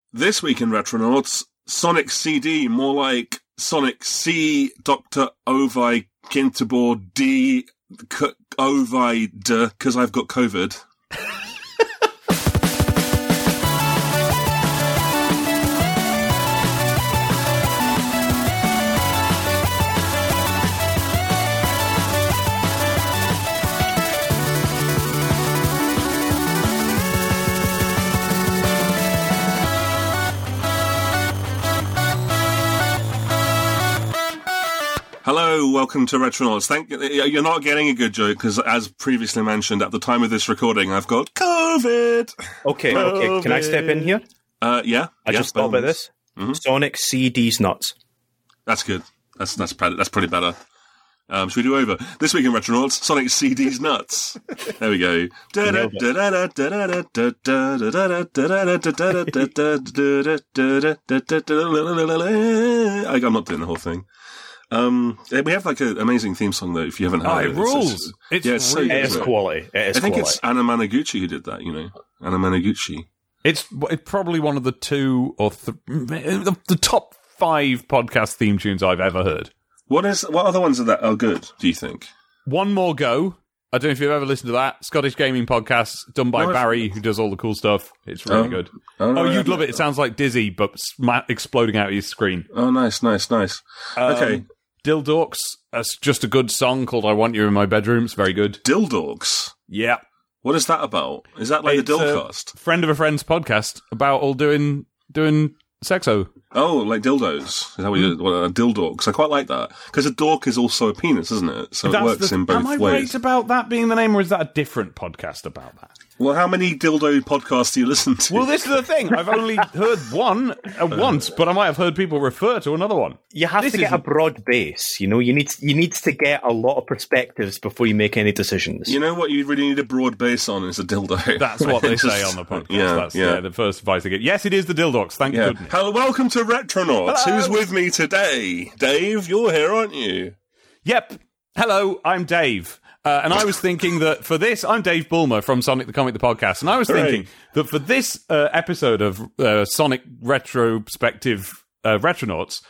This week in Retronauts, Sonic CD, more like Sonic C, Dr. Ovi, Kintabor D, Ovi D, because I've got COVID. Hello, welcome to Retronauts. You're not getting a good joke because, as previously mentioned, at the time of this recording, I've got COVID. Okay. Can I step in here? Yeah. I just thought about this. Mm-hmm. Sonic CD's nuts. That's good. That's pretty better. Should we do over? This week in Retronauts, Sonic CD's nuts. There we go. I'm not doing the whole thing. We have like an amazing theme song though. If you haven't heard it, rules. It is quality. I think it's Anna Managuchi who did that. You know, Anna Managuchi. It's probably one of the two or the top 5 podcast theme tunes I've ever heard. What other ones are good? Do you think? One More Go. I don't know if you've ever listened to that Scottish gaming podcast done by Barry, who does all the cool stuff. It's really good. You'd love it. It sounds like Dizzy, but exploding out of your screen. Oh, nice. Okay. Dildorks, that's just a good song called I Want You in My Bedroom. It's very good. Dildorks? Yeah. What is that about? Is that like the Dildcast? Friend of a friend's podcast about all doing sexo. Oh, like dildos. Is that what a dildorks? I quite like that. Because a dork is also a penis, isn't it? So it works in both ways. Am I right about that being the name, or is that a different podcast about that? Well, how many dildo podcasts do you listen to? Well, this is the thing. I've only heard one once, but I might have heard people refer to another one. You have to get a broad base. You know, you need to get a lot of perspectives before you make any decisions. You know what you really need a broad base on is a dildo. That's what they say on the podcast. That's the first advice I get. Yes, it is the Dildox. Thank goodness. Hello, welcome to Retronauts. Hello. Who's with me today? Dave, you're here, aren't you? Yep. Hello, I'm Dave. And I was thinking that for this, I'm Dave Bulmer from Sonic the Comic, the podcast, and I was thinking that for this episode of Sonic Retrospective Retronauts,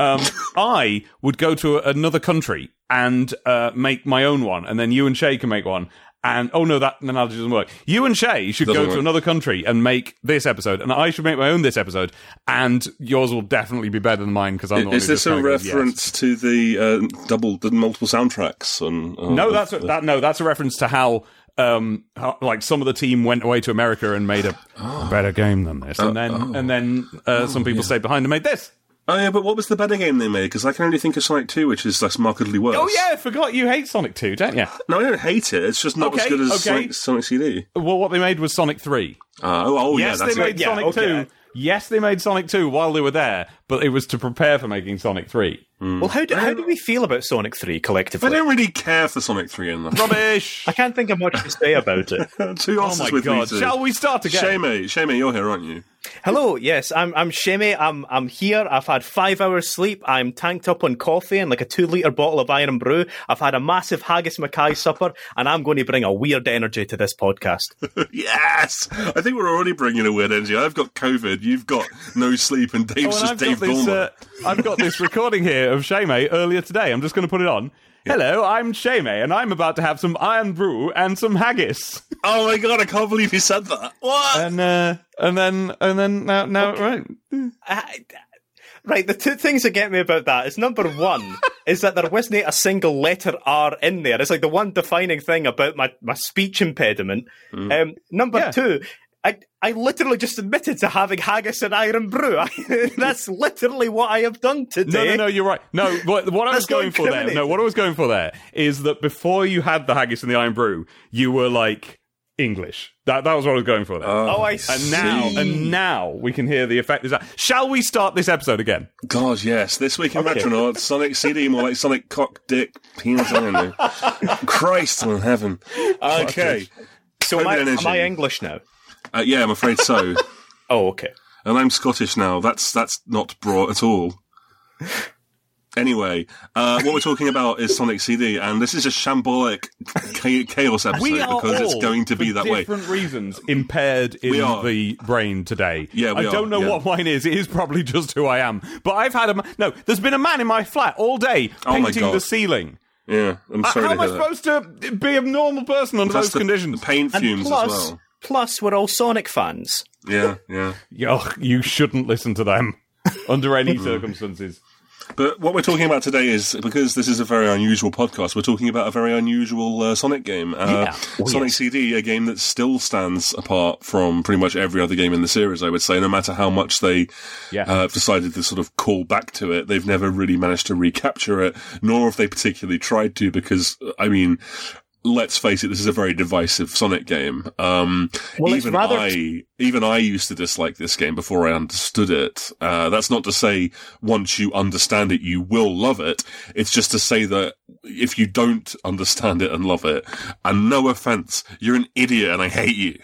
I would go to another country and make my own one, and then you and Shay can make one. And that analogy doesn't work. You and Shay should go to another country and make this episode, and I should make my own this episode, and yours will definitely be better than mine because I'm the one Is this a reference to the multiple soundtracks? No, that's a reference to how like some of the team went away to America and made a better game than this, and then some people stayed behind and made this. Oh, yeah, but what was the better game they made? Because I can only think of Sonic 2, which is less markedly worse. Oh, yeah, I forgot you hate Sonic 2, don't you? No, I don't hate it. It's just not as good as Sonic CD. Well, what they made was Sonic 3. Yes, they made Sonic 2. Yes, they made Sonic 2 while they were there, but it was to prepare for making Sonic 3. Well, how do we feel about Sonic 3 collectively? I don't really care for Sonic 3 enough. Rubbish! I can't think of much to say about it. Oh my God. Shall we start again? Shamey, you're here, aren't you? Hello, yes, I'm Shamey. I'm here. I've had 5 hours sleep. I'm tanked up on coffee and like a 2-litre bottle of Iron Brew. I've had a massive Haggis Mackay supper, and I'm going to bring a weird energy to this podcast. Yes! I think we're already bringing a weird energy. I've got COVID, you've got no sleep, and Dave's just Dave Bulmer. I've got this recording here of Shamey earlier today. I'm just going to put it on. Yeah. Hello, I'm Shamey, and I'm about to have some Iron Brew and some haggis. Oh my God, I can't believe you said that. What? And then now, right. Right, the 2 things that get me about that is, number 1, is that there wasn't a single letter R in there. It's like the one defining thing about my speech impediment. Number 2, I literally just admitted to having haggis and Iron Brew. That's literally what I have done today. No, you're right. No, what I was going for there. No, what I was going for there is that before you had the haggis and the Iron Brew, you were like English. That was what I was going for there. I see. And now we can hear the effect. Is that? Shall we start this episode again? God, yes. This week in Retronauts, Sonic CD, more like Sonic cock, dick, penis. I don't know. Christ in heaven. Okay. So am I English now? Yeah, I'm afraid so. Oh, okay. And I'm Scottish now. That's not broad at all. Anyway, what we're talking about is Sonic CD, and this is a shambolic chaos episode because it's going to be that way. For different reasons, impaired in the brain today. Yeah, I don't know what mine is. It is probably just who I am. But I've had there's been a man in my flat all day painting the ceiling. Yeah, I'm sorry. How am I supposed to be a normal person under those conditions? The paint fumes as well. Plus, we're all Sonic fans. Yeah. You shouldn't listen to them under any circumstances. But what we're talking about today is, because this is a very unusual podcast, we're talking about a very unusual Sonic game. Sonic CD, a game that still stands apart from pretty much every other game in the series, I would say. No matter how much they decided to sort of call back to it, they've never really managed to recapture it, nor have they particularly tried to, because, I mean, let's face it, this is a very divisive Sonic game. Even I used to dislike this game before I understood it. That's not to say once you understand it, you will love it. It's just to say that if you don't understand it and love it, and no offense, you're an idiot and I hate you.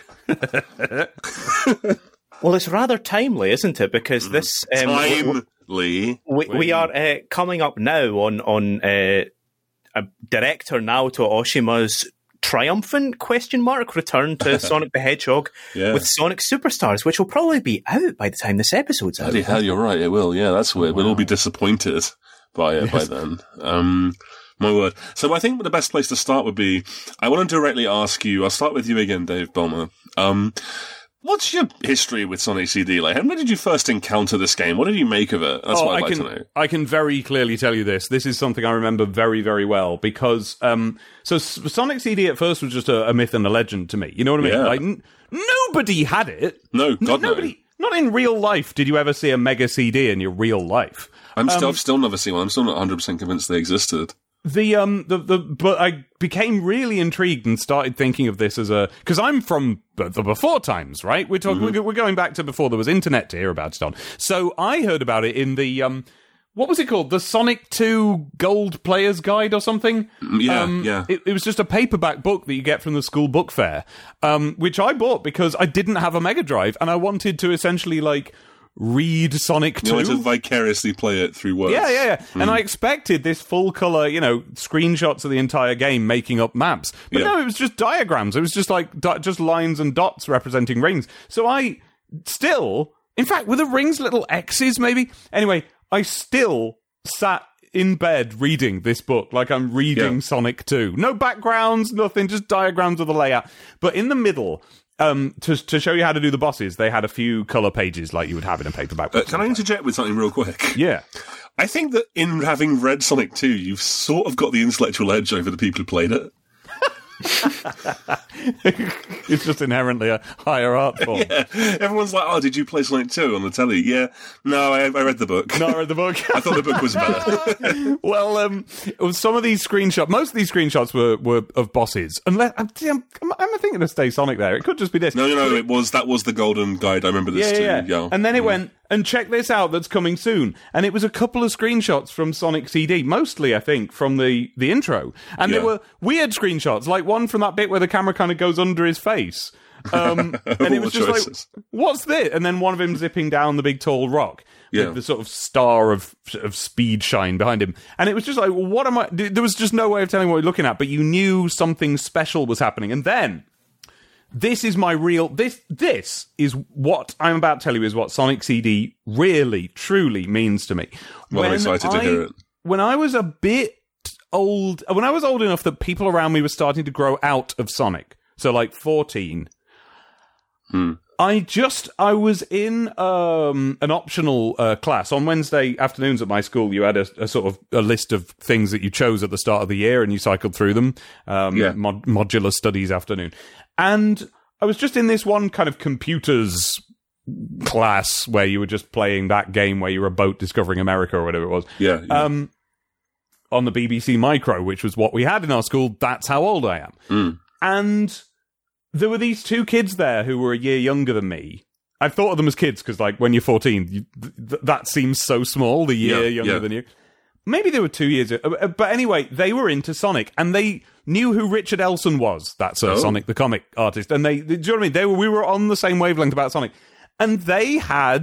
Well, it's rather timely, isn't it? Because this... timely? We are coming up now on a director Naoto Oshima's triumphant return to Sonic the Hedgehog with Sonic Superstars, which will probably be out by the time this episode's out. Bloody hell, you're right, it will. Yeah, that's weird. We'll all be disappointed by it by then. My word. So I think the best place to start would be, I want to directly ask you, I'll start with you again, Dave Bulmer. What's your history with Sonic CD? Like, when did you first encounter this game? What did you make of it? That's what I'd like to know. I can very clearly tell you this. This is something I remember very, very well because, so Sonic CD at first was just a myth and a legend to me. You know what I mean? Yeah. Like, nobody had it. No, God, nobody. Not in real life did you ever see a Mega CD in your real life. I've still never seen one. I'm still not 100% convinced they existed. But I became really intrigued and started thinking of this as because I'm from the before times, right? We're talking, we're going back to before there was internet to hear about it on. So I heard about it in the, what was it called? The Sonic 2 Gold Player's Guide or something? Yeah. It was just a paperback book that you get from the school book fair, which I bought because I didn't have a Mega Drive and I wanted to essentially read Sonic 2. You want to vicariously play it through words. Yeah. And I expected this full colour, screenshots of the entire game making up maps. But no, it was just diagrams. It was just just lines and dots representing rings. So I still, in fact, were the rings little X's maybe? Anyway, I still sat in bed reading this book like I'm reading Sonic 2. No backgrounds, nothing, just diagrams of the layout. But in the middle... to show you how to do the bosses, they had a few colour pages like you would have in a paperback book. Can I interject with something real quick? Yeah. I think that in having read Sonic 2, you've sort of got the intellectual edge over the people who played it. It's just inherently a higher art form. Yeah. Everyone's like, oh, did you play Sonic 2 on the telly? Yeah. No, I read the book. No, I read the book. I thought the book was better. Well, some of these screenshots, most of these screenshots were of bosses. Unless, I'm thinking of Stay Sonic there. It could just be this. No, that was the Golden Guide. I remember this too. Yeah. And then it went, and check this out, that's coming soon. And it was a couple of screenshots from Sonic CD, mostly, I think, from the intro. And they were weird screenshots, like one from that bit where the camera kind of goes under his face. And it was just choices. Like, what's this? And then one of him zipping down the big tall rock. With the sort of star of speed shine behind him. And it was just like, what am I... There was just no way of telling what you're looking at, but you knew something special was happening. And then... This is my real... This is what I'm about to tell you is what Sonic CD really, truly means to me. Well, I'm excited to hear it. When I was a bit old... When I was old enough that people around me were starting to grow out of Sonic, so 14... I was in an optional class. On Wednesday afternoons at my school, you had a sort of a list of things that you chose at the start of the year and you cycled through them. Modular studies afternoon. And I was just in this one kind of computers class where you were just playing that game where you were a boat discovering America or whatever it was. Yeah. On the BBC Micro, which was what we had in our school. That's how old I am. And... there were these two kids there who were a year younger than me. I've thought of them as kids because, when you're 14, that seems so small, the year younger than you. Maybe they were 2 years... But anyway, they were into Sonic, and they knew who Richard Elson was. That's Sonic the comic artist. And do you know what I mean? We were on the same wavelength about Sonic. And they had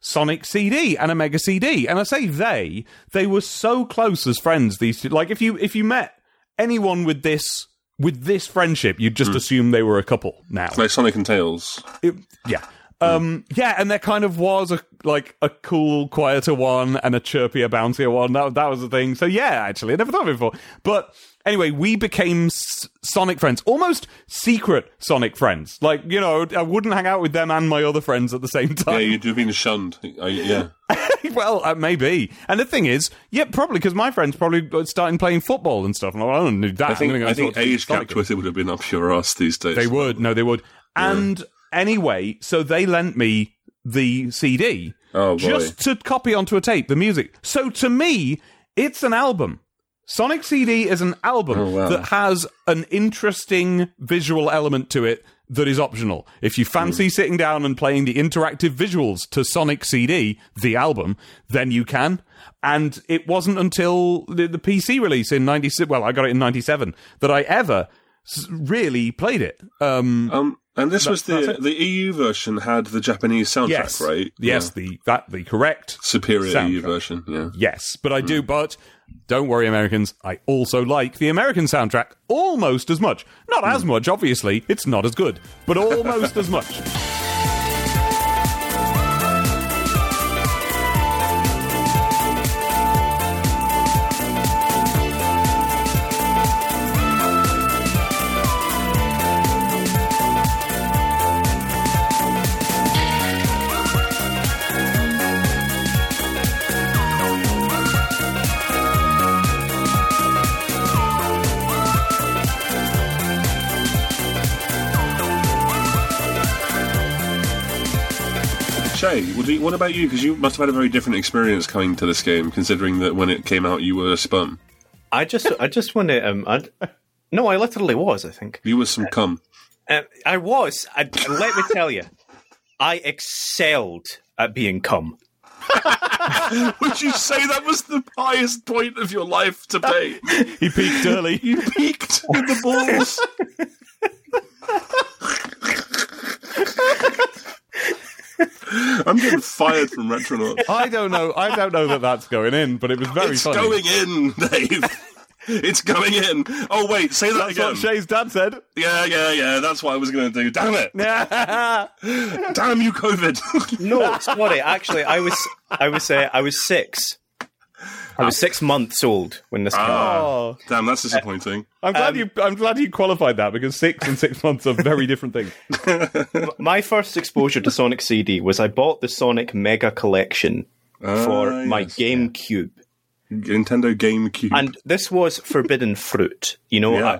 Sonic CD and a Mega CD. And I say they were so close as friends, these two. Like, if you met anyone with this friendship, you'd just assume they were a couple now. Like Sonic and Tails. Yeah. Yeah, and there kind of was a cool, quieter one and a chirpier, bouncier one. That was the thing. So yeah, actually, I never thought of it before. But anyway, we became Sonic friends, almost secret Sonic friends. Like, you know, I wouldn't hang out with them and my other friends at the same time. Yeah, you'd have been shunned. Yeah. Well, maybe. And the thing is, yeah, probably because my friends probably started playing football and stuff. And I don't do that. I think age gap Twitter would have been up your ass these days. They would. No, they would. And anyway, so they lent me the CD just to copy onto a tape, the music. So to me, it's an album. Sonic CD is an album that has an interesting visual element to it that is optional. If you fancy sitting down and playing the interactive visuals to Sonic CD, the album, then you can. And it wasn't until the PC release in 96, well, I got it in 97, that I ever really played it. And this was the EU version had the Japanese soundtrack, right? Yes, the correct superior soundtrack. EU version. Yeah. Yes, but I do. But don't worry, Americans. I also like the American soundtrack almost as much. Not as much, obviously. It's not as good, but almost as much. Shay, what about you? Because you must have had a very different experience coming to this game, considering that when it came out, you were spun. I just want to. No, I literally was. I think you were some cum. I was. Let me tell you, I excelled at being cum. Would you say that was the highest point of your life to date? He peaked early. You peaked with the balls. I'm getting fired from Retronauts. I don't know that that's going in, but it was very funny. It's going in, Dave. It's going in. Oh, wait, say that again. That's what Shay's dad said. Yeah, that's what I was going to do. Damn it. Damn you, COVID. No, sorry, actually, I was 6. I was 6 months old when this came out. Damn, that's disappointing. I'm glad you qualified that, because 6 and 6 months are very different things. My first exposure to Sonic CD was I bought the Sonic Mega Collection for my GameCube. Nintendo GameCube. And this was Forbidden Fruit. You know,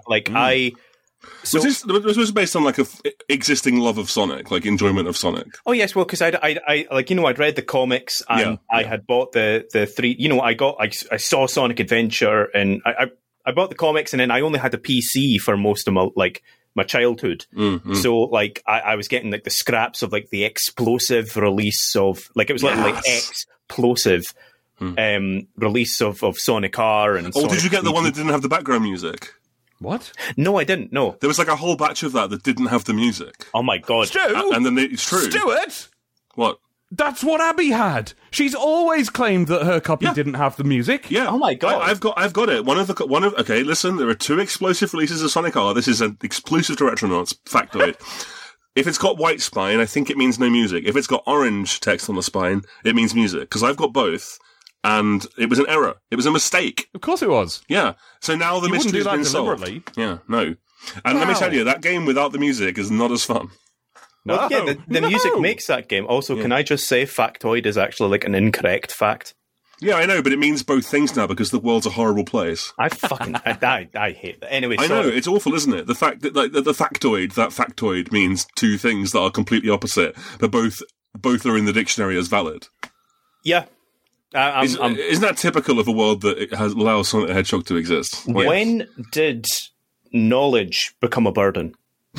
So, this was based on like a existing love of Sonic, like enjoyment of Sonic. Oh yes, well, because I'd read the comics and I had bought the 3. You know, I saw Sonic Adventure and I bought the comics, and then I only had a PC for most of my childhood. Mm-hmm. So like I was getting like the scraps of like the explosive release of like it was literally explosive release of Sonic R and. Oh, did you get the one that didn't have the background music? What? No, I didn't. No, there was like a whole batch of that didn't have the music. Oh my god! Stu, and then it's true. Stuart, what? That's what Abby had. She's always claimed that her copy didn't have the music. Yeah. Oh my god! I've got it. Okay, listen. There are 2 explosive releases of Sonic R. This is an exclusive to Retronauts factoid. If it's got white spine, I think it means no music. If it's got orange text on the spine, it means music. Because I've got both. And it was an error. It was a mistake. Of course it was. Yeah. So now the mystery's been solved. Yeah, no. And let me tell you, that game without the music is not as fun. No. Well, yeah, the music makes that game. Also, can I just say factoid is actually like an incorrect fact? Yeah, I know, but it means both things now because the world's a horrible place. I hate that. Anyway, I know, it's awful, isn't it? The fact that like the factoid means 2 things that are completely opposite, but both are in the dictionary as valid. Yeah. Isn't that typical of a world that allows Sonic the Hedgehog to exist? When did knowledge become a burden?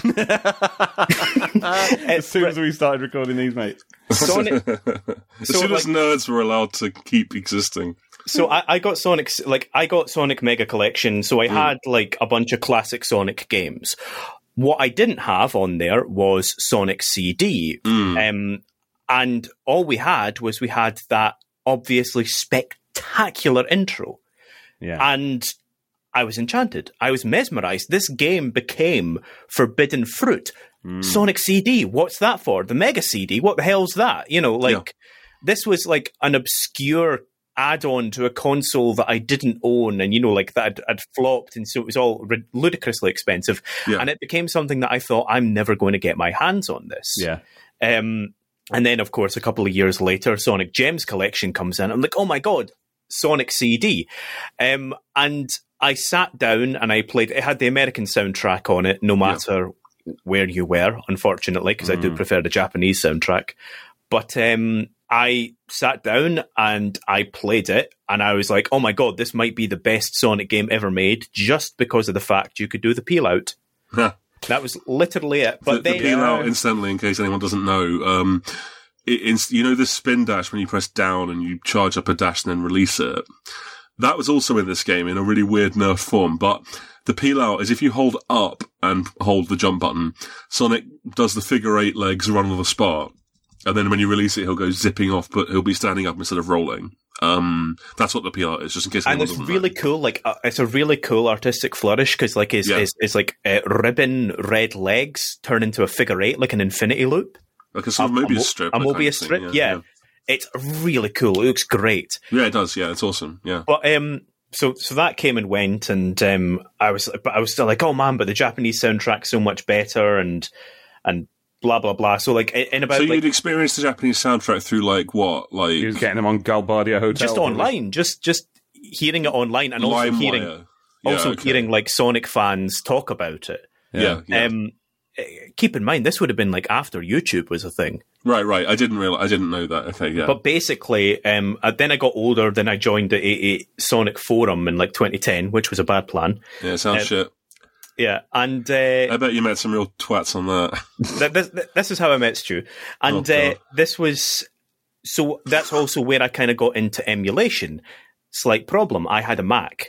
As soon as we started recording these, mate. As soon as nerds were allowed to keep existing. So I got Sonic Mega Collection, so I had like a bunch of classic Sonic games. What I didn't have on there was Sonic CD. And all we had that obviously spectacular intro. Yeah. And I was enchanted. I was mesmerized. This game became forbidden fruit. Sonic CD, what's that for? The Mega CD, what the hell's that? This was like an obscure add-on to a console that I didn't own, and that had flopped, and so it was all ludicrously expensive. Yeah. And it became something that I thought, I'm never going to get my hands on this. Yeah. And then, of course, a couple of years later, Sonic Gems Collection comes in. I'm like, oh my god, Sonic CD. And I sat down and I played. It had the American soundtrack on it, no matter where you were, unfortunately, because I do prefer the Japanese soundtrack. But I sat down and I played it, and I was like, oh my god, this might be the best Sonic game ever made, just because of the fact you could do the peel out. That was literally it. But the peel out, incidentally, in case anyone doesn't know, the spin dash when you press down and you charge up a dash and then release it? That was also in this game in a really weird nerf form, but the peel out is if you hold up and hold the jump button, Sonic does the figure 8 legs run on the spot, and then when you release it, he'll go zipping off, but he'll be standing up instead of rolling. That's what the peel out is, just in case. And it's really cool. It's a really cool artistic flourish because, it's like ribbon red legs turn into a figure 8, like an infinity loop, like a sort of Mobius strip. A Mobius strip, yeah. It's really cool. It looks great. Yeah, it does. Yeah, it's awesome. Yeah. But so that came and went, and I was still like, oh man, but the Japanese soundtrack's so much better, and blah blah blah. So you'd experienced the Japanese soundtrack through he was getting them on Galbadia Hotel, just online, just hearing it online, and also hearing like Sonic fans talk about it. Yeah. Keep in mind, this would have been like after YouTube was a thing. Right. I didn't know that. Okay, yeah. But basically, then I got older. Then I joined a Sonic forum in 2010, which was a bad plan. Yeah, it sounds shit. Yeah, and I bet you met some real twats on that. This is how I met Stu, and this was so. That's also where I kind of got into emulation. Slight problem. I had a Mac.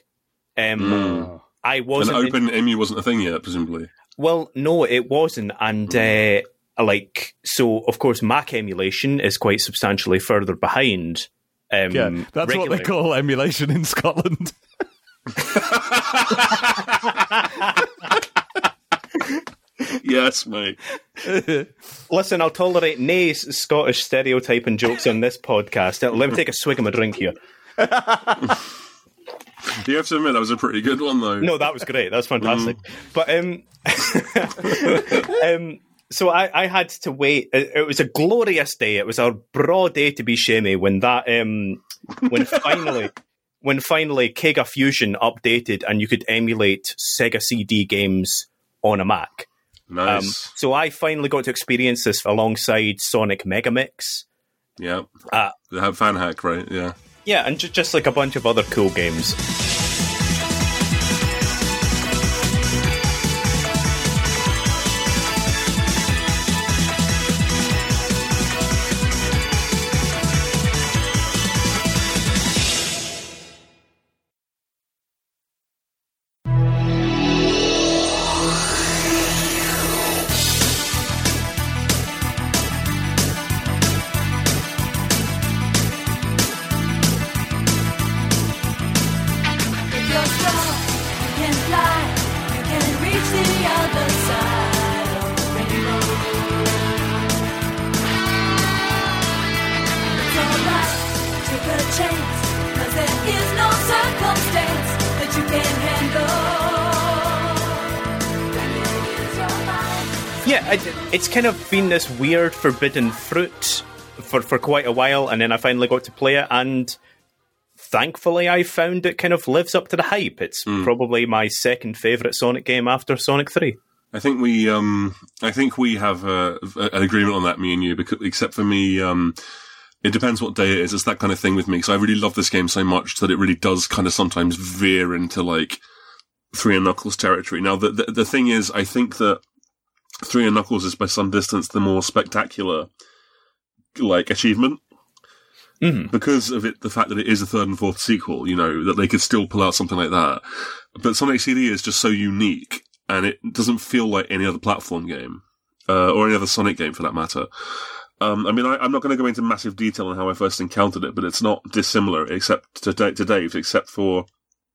I wasn't. And OpenEMU wasn't a thing yet, presumably. Well, no, it wasn't, and so of course Mac emulation is quite substantially further behind. That's regular. What they call emulation in Scotland. Yes, mate. Listen, I'll tolerate nae Scottish stereotyping jokes on this podcast. Let me take a swig of my drink here. You have to admit that was a pretty good one, though. No, that was great. That was fantastic. But so I had to wait. It was a glorious day. It was a broad day to be shamey when that when finally Kega Fusion updated and you could emulate Sega CD games on a Mac. Nice. So I finally got to experience this alongside Sonic Megamix. Yeah. They have Fan Hack, right? Yeah. Yeah, and just like a bunch of other cool games. It's kind of been this weird forbidden fruit for quite a while, and then I finally got to play it, and thankfully I found it kind of lives up to the hype. It's probably my second favourite Sonic game after Sonic 3. I think we have an agreement on that, me and you, because, except for me, it depends what day it is. It's that kind of thing with me, because I really love this game so much that it really does kind of sometimes veer into, like, 3 and Knuckles territory. Now, the thing is, I think that 3 and Knuckles is by some distance the more spectacular, like, achievement. Because of it, the fact that it is a 3rd and 4th sequel, you know, that they could still pull out something like that. But Sonic CD is just so unique, and it doesn't feel like any other platform game, or any other Sonic game for that matter. I mean, I'm not going to go into massive detail on how I first encountered it, but it's not dissimilar, except to Dave, except for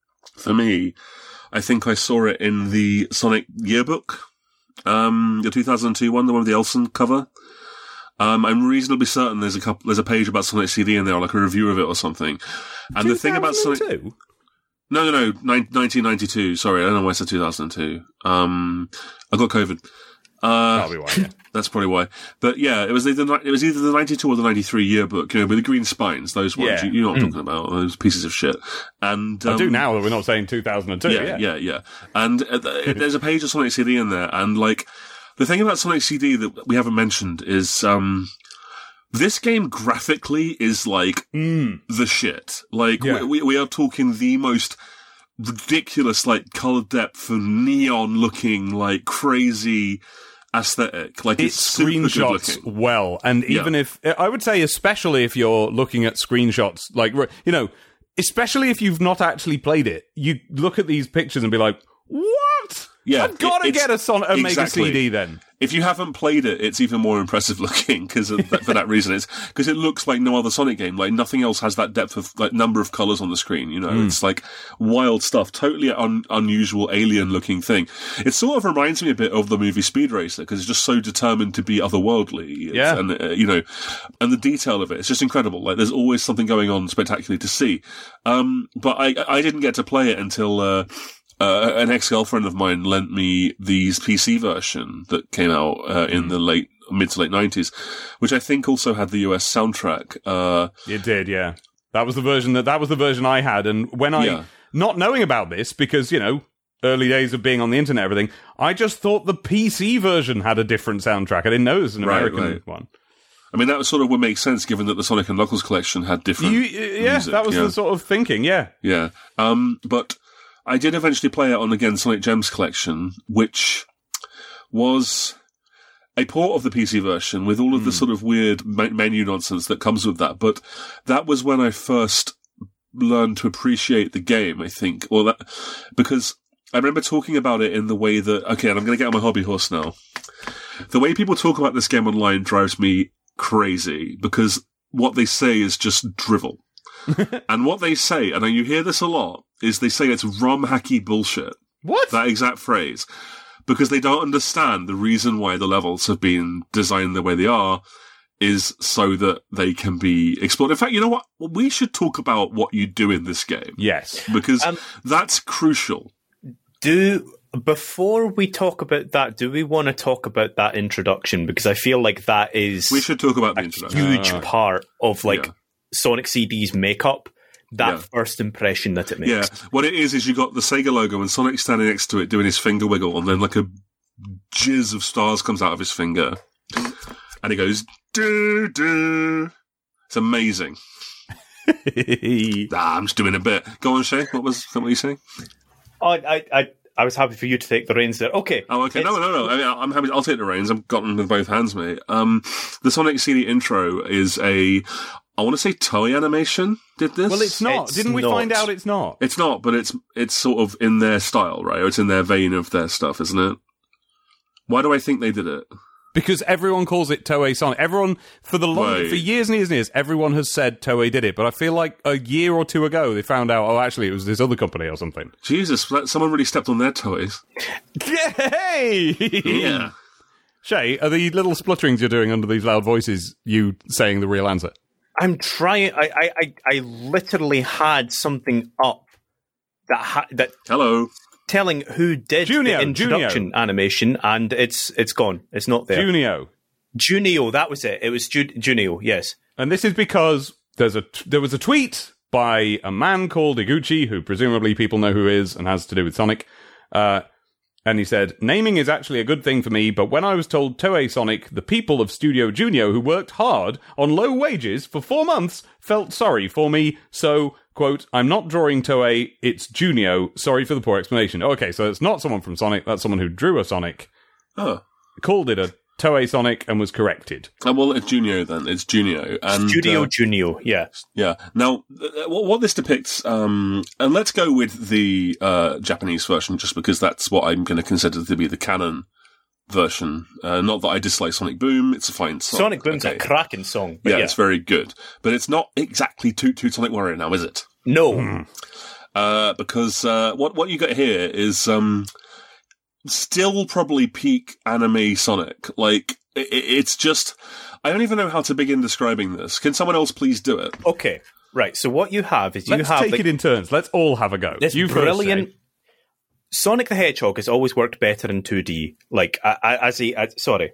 me, I think I saw it in the Sonic yearbook, the 2002 one, the one with the Elson cover. I'm reasonably certain there's a page about Sonic CD in there, like a review of it or something. And the thing about Sonic... No, 1992. Sorry, I don't know why I said 2002. I got COVID. That'll be why, yeah. That's probably why. But yeah, it was either the 92 or the 93 yearbook, with the green spines, those ones. Yeah. You know what I'm talking about, those pieces of shit. And I do now that we're not saying 2002. Yeah. And there's a page of Sonic CD in there, and like, the thing about Sonic CD that we haven't mentioned is, this game graphically is like the shit. Like, we are talking the most ridiculous, like, color depth and neon looking, like, crazy aesthetic. Like, it's super screenshots good looking. well. And even if, I would say, especially if you're looking at screenshots, like, especially if you've not actually played it, you look at these pictures and be like, what? Yeah, I've got to get a Mega CD then. If you haven't played it, it's even more impressive looking for that reason. It's because it looks like no other Sonic game. Like, nothing else has that depth of, like, number of colors on the screen. It's like wild stuff, totally unusual alien looking thing. It sort of reminds me a bit of the movie Speed Racer because it's just so determined to be otherworldly. And and the detail of it, it's just incredible. Like, there's always something going on spectacularly to see. But I didn't get to play it until, an ex-girlfriend of mine lent me the PC version that came out in the mid to late 90s, which I think also had the US soundtrack. It did, yeah. That was the version I had, and when not knowing about this, because, early days of being on the internet and everything, I just thought the PC version had a different soundtrack. I didn't know it was an American one. I mean, that was sort of what makes sense, given that the Sonic and Knuckles collection had different music. That was the sort of thinking, yeah. Yeah. But I did eventually play it on, again, Sonic Gems collection, which was a port of the PC version with all of the sort of weird menu nonsense that comes with that. But that was when I first learned to appreciate the game, I think. Because I remember talking about it in the way that, okay, and I'm going to get on my hobby horse now. The way people talk about this game online drives me crazy because what they say is just drivel. And what they say, and you hear this a lot, is they say it's ROM hacky bullshit. What? That exact phrase. Because they don't understand the reason why the levels have been designed the way they are is so that they can be explored. In fact, you know what? We should talk about what you do in this game. Yes. Because that's crucial. Before we talk about that, do we want to talk about that introduction? Because I feel like that is... We should talk about the introduction. Huge part of, Sonic CD's makeup, first impression that it makes. Yeah, what it is you got the Sega logo and Sonic standing next to it doing his finger wiggle, and then like a jizz of stars comes out of his finger, and he goes, doo-doo. It's amazing. I'm just doing a bit. Go on, Shay, what were you saying? I was happy for you to take the reins there. Okay. Oh, okay. No. I mean, I'm happy. I'll take the reins. I've got them with both hands, mate. The Sonic CD intro is I want to say Toei Animation did this. Well, it's not. Didn't we find out it's not? It's not, but it's sort of in their style, right? Or it's in their vein of their stuff, isn't it? Why do I think they did it? Because everyone calls it Toei Sonic. Everyone, for years and years and years, everyone has said Toei did it. But I feel like a year or two ago, they found out, actually, it was this other company or something. Jesus, someone really stepped on their toys. Hey! Yeah. Shay, are the little splutterings you're doing under these loud voices you saying the real answer? I'm trying. I literally had something up that hello, telling who did the introduction animation, and it's gone. It's not there. Junio, that was it. It was Junio. Yes, and this is because there was a tweet by a man called Iguchi, who presumably people know who is and has to do with Sonic. And he said, naming is actually a good thing for me, but when I was told Toei Sonic, the people of Studio Junio who worked hard on low wages for 4 months felt sorry for me, so, quote, I'm not drawing Toei, it's Junio, sorry for the poor explanation. Okay, so it's not someone from Sonic, that's someone who drew a Sonic, called it a Toei Sonic and was corrected. Well, it's Junio then. It's Junio. And, Studio Junio, yeah. Yeah. Now, what this depicts, and let's go with the Japanese version just because that's what I'm going to consider to be the canon version. Not that I dislike Sonic Boom, it's a fine song. Sonic Boom's a cracking song. Yeah, it's very good. But it's not exactly Toot Toot Sonic Warrior now, is it? No. Because what you got here is still probably peak anime Sonic. Like, it's just... I don't even know how to begin describing this. Can someone else please do it? Okay, right. So what you have is Let's take it in turns. Let's all have a go. This brilliant... Sonic the Hedgehog has always worked better in 2D. Like, sorry.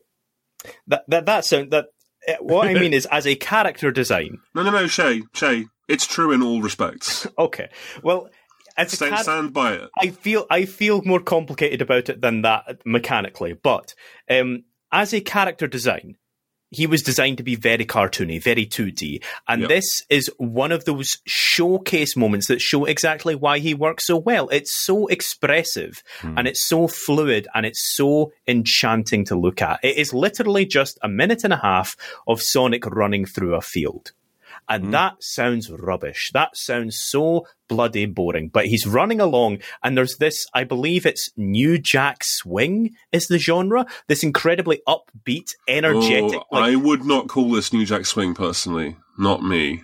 What I mean is, as a character design... No, Shay, it's true in all respects. Okay, well... Stand by it. I feel more complicated about it than that mechanically, but as a character design, he was designed to be very cartoony, very 2D, and this is one of those showcase moments that show exactly why he works so well. It's so expressive, and it's so fluid, and it's so enchanting to look at. It is literally just a minute and a half of Sonic running through a field. And that sounds rubbish. That sounds so bloody boring. But he's running along, and there's this, I believe it's New Jack Swing is the genre. This incredibly upbeat, energetic... I would not call this New Jack Swing, personally. Not me.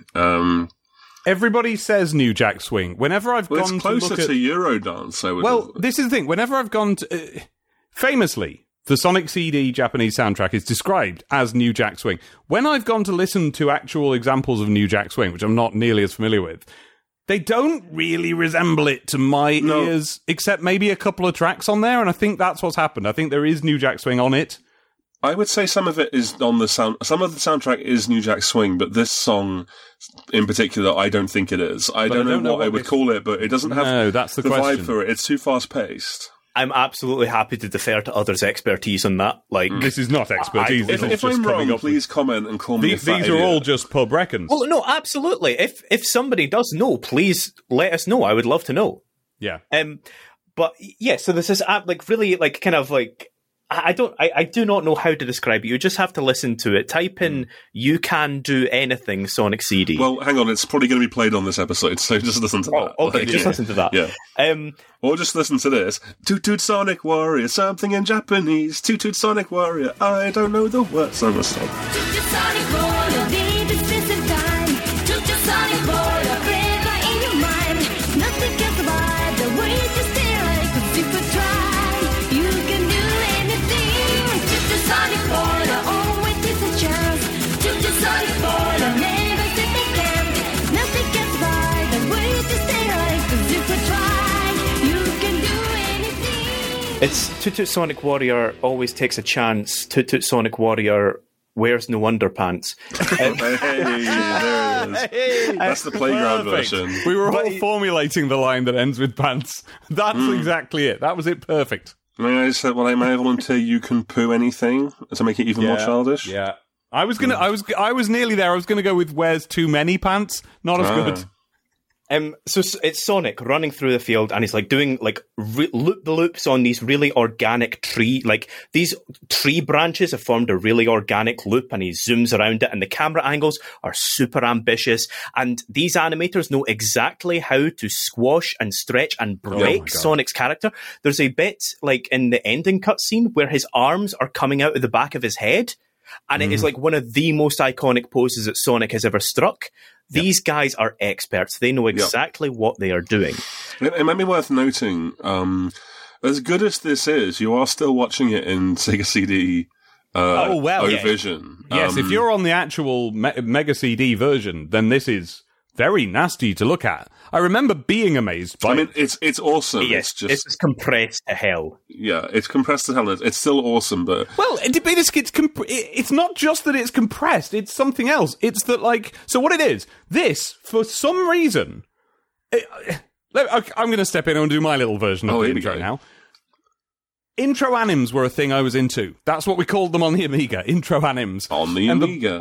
Everybody says New Jack Swing. Whenever I've gone to look at... It's closer to Eurodance, I would... Well, this is the thing. Whenever I've gone to... famously... The Sonic CD Japanese soundtrack is described as New Jack Swing. When I've gone to listen to actual examples of New Jack Swing, which I'm not nearly as familiar with, they don't really resemble it to my ears, except maybe a couple of tracks on there, and I think that's what's happened. I think there is New Jack Swing on it. I would say some of it is on the sound. Some of the soundtrack is New Jack Swing, but this song in particular, I don't think it is. I don't know what I would call it, but it doesn't have that's the vibe for it. It's too fast-paced. I'm absolutely happy to defer to others' expertise on that. Like, this is not expertise. If I'm wrong, please comment and call me. These are all just pub reckons. Well, no, absolutely. If somebody does know, please let us know. I would love to know. Yeah. But yeah, so this is like really like kind of like I do not know how to describe it. You just have to listen to it. Type in "You Can Do Anything" Sonic CD. Well, hang on, it's probably going to be played on this episode, so just listen to that. Okay, just listen to that. Yeah. Or just listen to this. Toot Toot Sonic Warrior, something in Japanese. Toot Toot Sonic Warrior, I don't know the words. I'm going to stop. Toot Toot Sonic Warrior, baby, spend some time. Toot Toot Sonic Warrior, forever in your mind. Nothing can survive the way you stare at it, 'cause you could try. You can do anything. Toot Toot Sonic Warrior, always takes a chance. Toot Toot Sonic Warrior, never sit they can. Nothing can survive the way you stare at it, 'cause you could try. It's Toot Toot Sonic Warrior always takes a chance. Toot Toot Sonic Warrior wears no underpants. Hey, there it is. That's the playground version. We were all formulating the line that ends with pants. That's exactly it. That was it. Perfect. May I volunteer you can poo anything to make it even more childish? Yeah. I was nearly there. I was gonna go with wears too many pants. Not as good. So it's Sonic running through the field, and he's like doing like loops on these really organic tree, like these tree branches have formed a really organic loop, and he zooms around it, and the camera angles are super ambitious, and these animators know exactly how to squash and stretch and break Sonic's character. There's a bit like in the ending cutscene where his arms are coming out of the back of his head, and it is like one of the most iconic poses that Sonic has ever struck. These guys are experts. They know exactly what they are doing. It might be worth noting, as good as this is, you are still watching it in Sega CD O-Vision. Yes, if you're on the actual Mega CD version, then this is very nasty to look at. I remember being amazed by it. It's awesome. Yes, it's just compressed to hell. Yeah, it's compressed to hell. It's still awesome, but... Well, it's not just that it's compressed, it's something else. It's that, like... So what it is, this, for some reason... I'm going to step in and do my little version of the intro now. Intro animes were a thing I was into. That's what we called them on the Amiga. Intro animes. On the Amiga.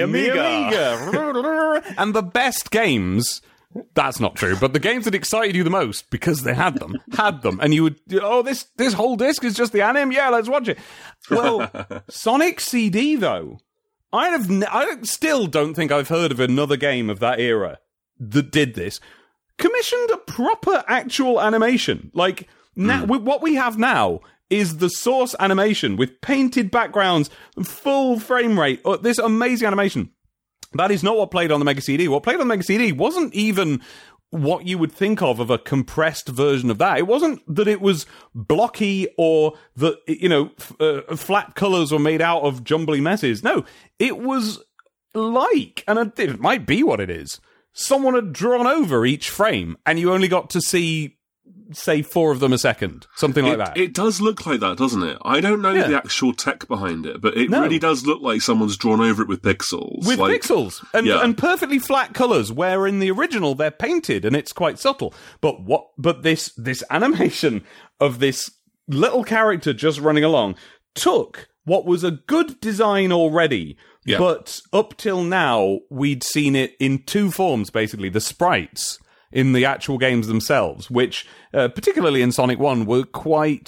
And the best games... That's not true, but the games that excited you the most, because they had them, and you would, this whole disc is just the anime? Yeah, let's watch it. Well, Sonic CD, though, I still don't think I've heard of another game of that era that did this. Commissioned a proper actual animation. Like, now, what we have now is the source animation with painted backgrounds, full frame rate, this amazing animation. That is not what played on the Mega CD. What played on the Mega CD wasn't even what you would think of a compressed version of that. It wasn't that it was blocky or that, flat colours were made out of jumbly messes. No, it was and it might be what it is, someone had drawn over each frame and you only got to see, say, 4 of them a second. Something like that. It does look like that, doesn't it? I don't know the actual tech behind it, but it really does look like someone's drawn over it with pixels. With pixels. And perfectly flat colours, where in the original they're painted and it's quite subtle. But this animation of this little character just running along took what was a good design already, but up till now we'd seen it in 2 forms, basically. The sprites in the actual games themselves, which, particularly in Sonic 1, were quite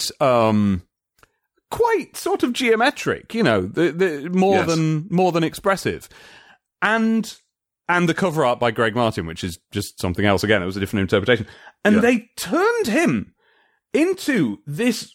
sort of geometric, more than expressive. And the cover art by Greg Martin, which is just something else again. It was a different interpretation. And they turned him into this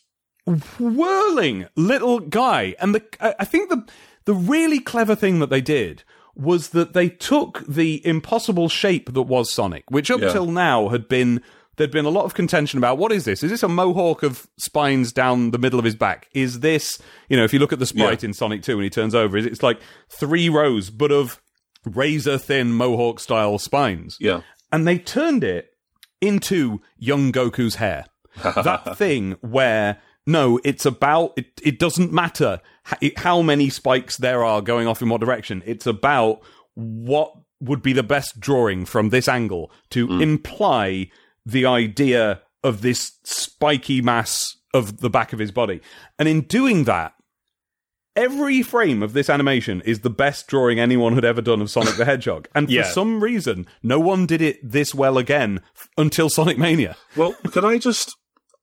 whirling little guy. And I think the really clever thing that they did was that they took the impossible shape that was Sonic, which up till now there'd been a lot of contention about, what is this? Is this a mohawk of spines down the middle of his back? Is this, if you look at the sprite in Sonic 2 when he turns over, it's like 3 rows, but of razor-thin mohawk-style spines. Yeah. And they turned it into young Goku's hair. That thing where, no, it's about, it doesn't matter how many spikes there are going off in what direction. It's about what would be the best drawing from this angle to imply the idea of this spiky mass of the back of his body. And in doing that, every frame of this animation is the best drawing anyone had ever done of Sonic the Hedgehog. And for some reason, no one did it this well again until Sonic Mania. Well, could I just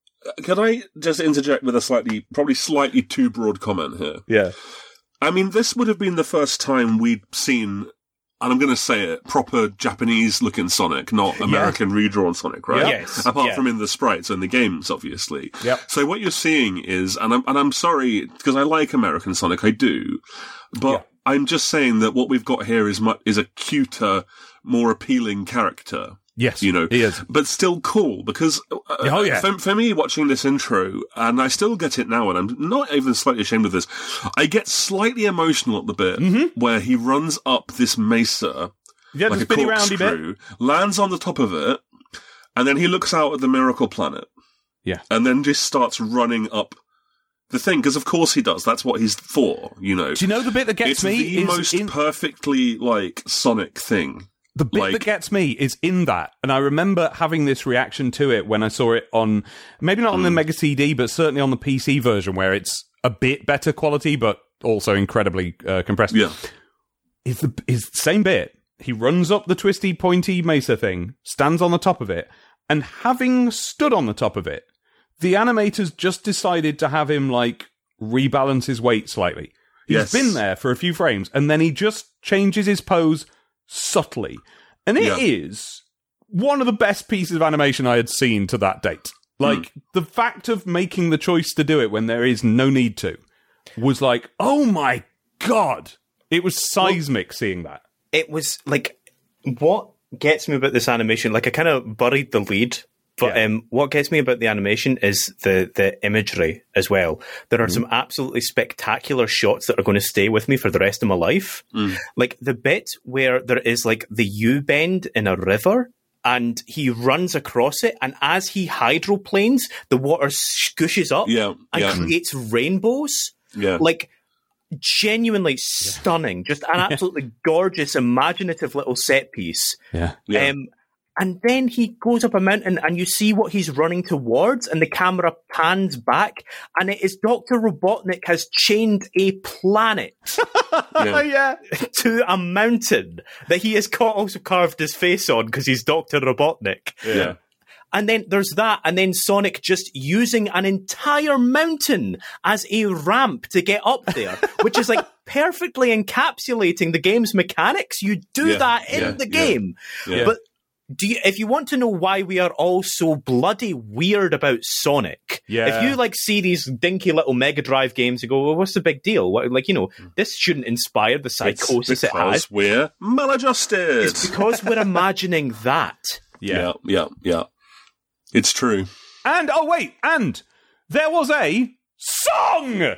interject with a probably slightly too broad comment here? Yeah. I mean, this would have been the first time we'd seen, and I'm going to say it, proper Japanese-looking Sonic, not American redrawn Sonic, right? Yes. Apart from in the sprites and the games, obviously. Yep. So what you're seeing is, and I'm sorry, because I like American Sonic, I do, but I'm just saying that what we've got here is a cuter, more appealing character. Yes, he is. But still cool, because for me, watching this intro, and I still get it now, and I'm not even slightly ashamed of this, I get slightly emotional at the bit where he runs up this mesa, like a corkscrew, lands on the top of it, and then he looks out at the Miracle Planet. Yeah. And then just starts running up the thing, because of course he does. That's what he's for, Do you know the bit that gets me? It's the most perfectly, Sonic thing. The bit that gets me is in that, and I remember having this reaction to it when I saw it on, maybe not on the Mega CD, but certainly on the PC version, where it's a bit better quality, but also incredibly compressed. Yeah. Is the same bit. He runs up the twisty, pointy mesa thing, stands on the top of it, and having stood on the top of it, the animators just decided to have him, rebalance his weight slightly. He's been there for a few frames, and then he just changes his pose subtly. And it is one of the best pieces of animation I had seen to that date. The fact of making the choice to do it when there is no need to was oh my God. It was seismic seeing that. It was what gets me about this animation, I kind of buried the lead, but what gets me about the animation is the imagery as well. There are some absolutely spectacular shots that are going to stay with me for the rest of my life. The bit where there is the U-bend in a river and he runs across it, and as he hydroplanes, the water scooshes up and creates rainbows. Yeah. Genuinely stunning. Just an absolutely gorgeous, imaginative little set piece. Yeah. And then he goes up a mountain and you see what he's running towards, and the camera pans back, and it is Dr. Robotnik has chained a planet to a mountain that he has also carved his face on because he's Dr. Robotnik. Yeah. And then there's that, and then Sonic just using an entire mountain as a ramp to get up there, which is perfectly encapsulating the game's mechanics. You do that in the game. Yeah. But if you want to know why we are all so bloody weird about Sonic, if you see these dinky little Mega Drive games, you go, well, what's the big deal? This shouldn't inspire the psychosis it has. Because we're maladjusted. It's because we're imagining that. Yeah. It's true. And and there was a song.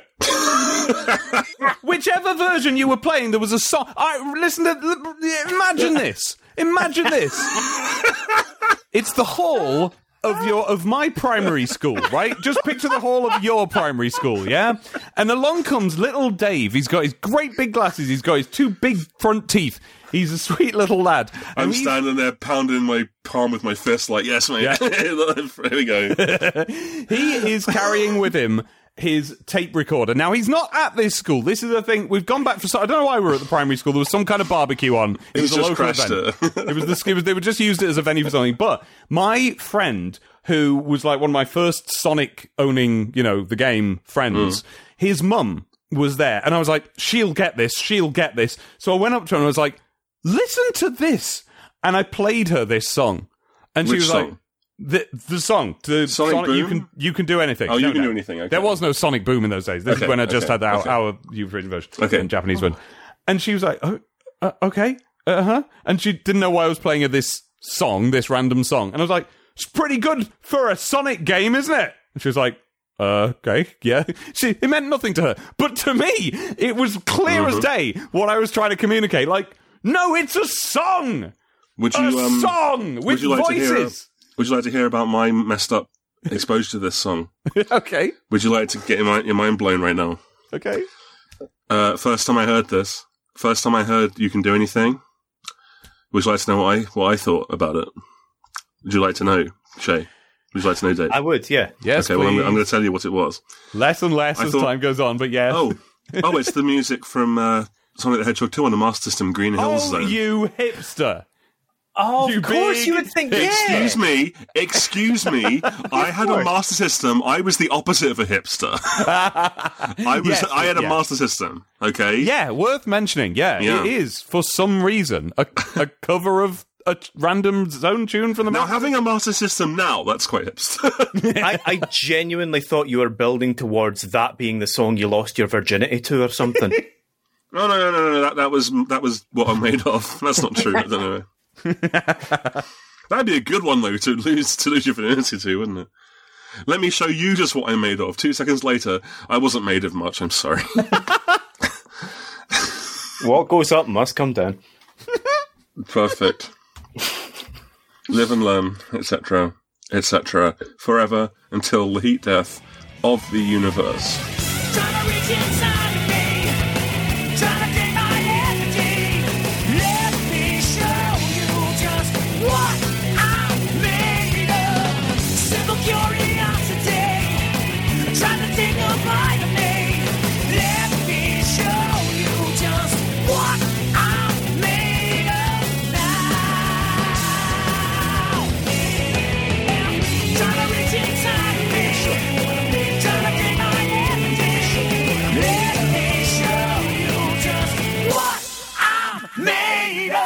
Whichever version you were playing, there was a song. Imagine this. Imagine this. It's the hall of my primary school, right? Just picture the hall of your primary school, yeah? And along comes little Dave. He's got his great big glasses. He's got his 2 big front teeth. He's a sweet little lad. I'm standing there pounding my palm with my fist like, yes, mate. Yeah. Here we go. He is carrying with him his tape recorder. Now, he's not at this school. This is the thing. We've gone back for... I don't know why we were at the primary school. There was some kind of barbecue on. It was a local event. They would just used it as a venue for something. But my friend, who was like one of my first Sonic owning, the game friends, his mum was there. And I was like, she'll get this. So I went up to her and I was like, listen to this. And I played her this song. And she was like... The song, Sonic Boom? you can do anything. Oh, you can do anything. Okay. There was no Sonic Boom in those days. This is when I just had our European version and Japanese one. And she was like, okay, and she didn't know why I was playing her this random song. And I was like, it's pretty good for a Sonic game, isn't it? And she was like, okay, yeah. It meant nothing to her, but to me, it was clear as day what I was trying to communicate. Like, no, it's a song. Would you song with voices? Would you like to hear about my messed up exposure to this song? Okay. Would you like to get your mind blown right now? Okay. First time I heard You Can Do Anything, would you like to know what I thought about it? Would you like to know, Shay? Would you like to know, Dave? I would, yeah. Yes, okay, please. well, I'm going to tell you what it was. Less and less as time goes on, but yes. Oh, it's the music from Sonic the Hedgehog 2 on the Master System Green Hills Zone. Oh, you hipster. Oh, of course you would think, Excuse me. I had a Master System. I was the opposite of a hipster. I had a Master System, okay? Yeah, worth mentioning. Yeah, it is, for some reason, a cover of a random Zone tune from the Now, having a Master System now, that's quite hipster. I genuinely thought you were building towards that being the song you lost your virginity to or something. No. That was what I'm made of. That's not true. I don't know. That'd be a good one though to lose your virginity to, wouldn't it? Let me show you just what I'm made of. 2 seconds later, I wasn't made of much. I'm sorry. What goes up must come down. Perfect. Live and learn, etc., etc., forever until the heat death of the universe. Trying to reach inside of me, trying to take my energy. Let me show you just what I'm made of. Simple curiosity, trying to take a bite of me. Let me show you just what I'm made of now. Trying to reach inside of me, trying to take my energy. Let me show you just what I'm made of.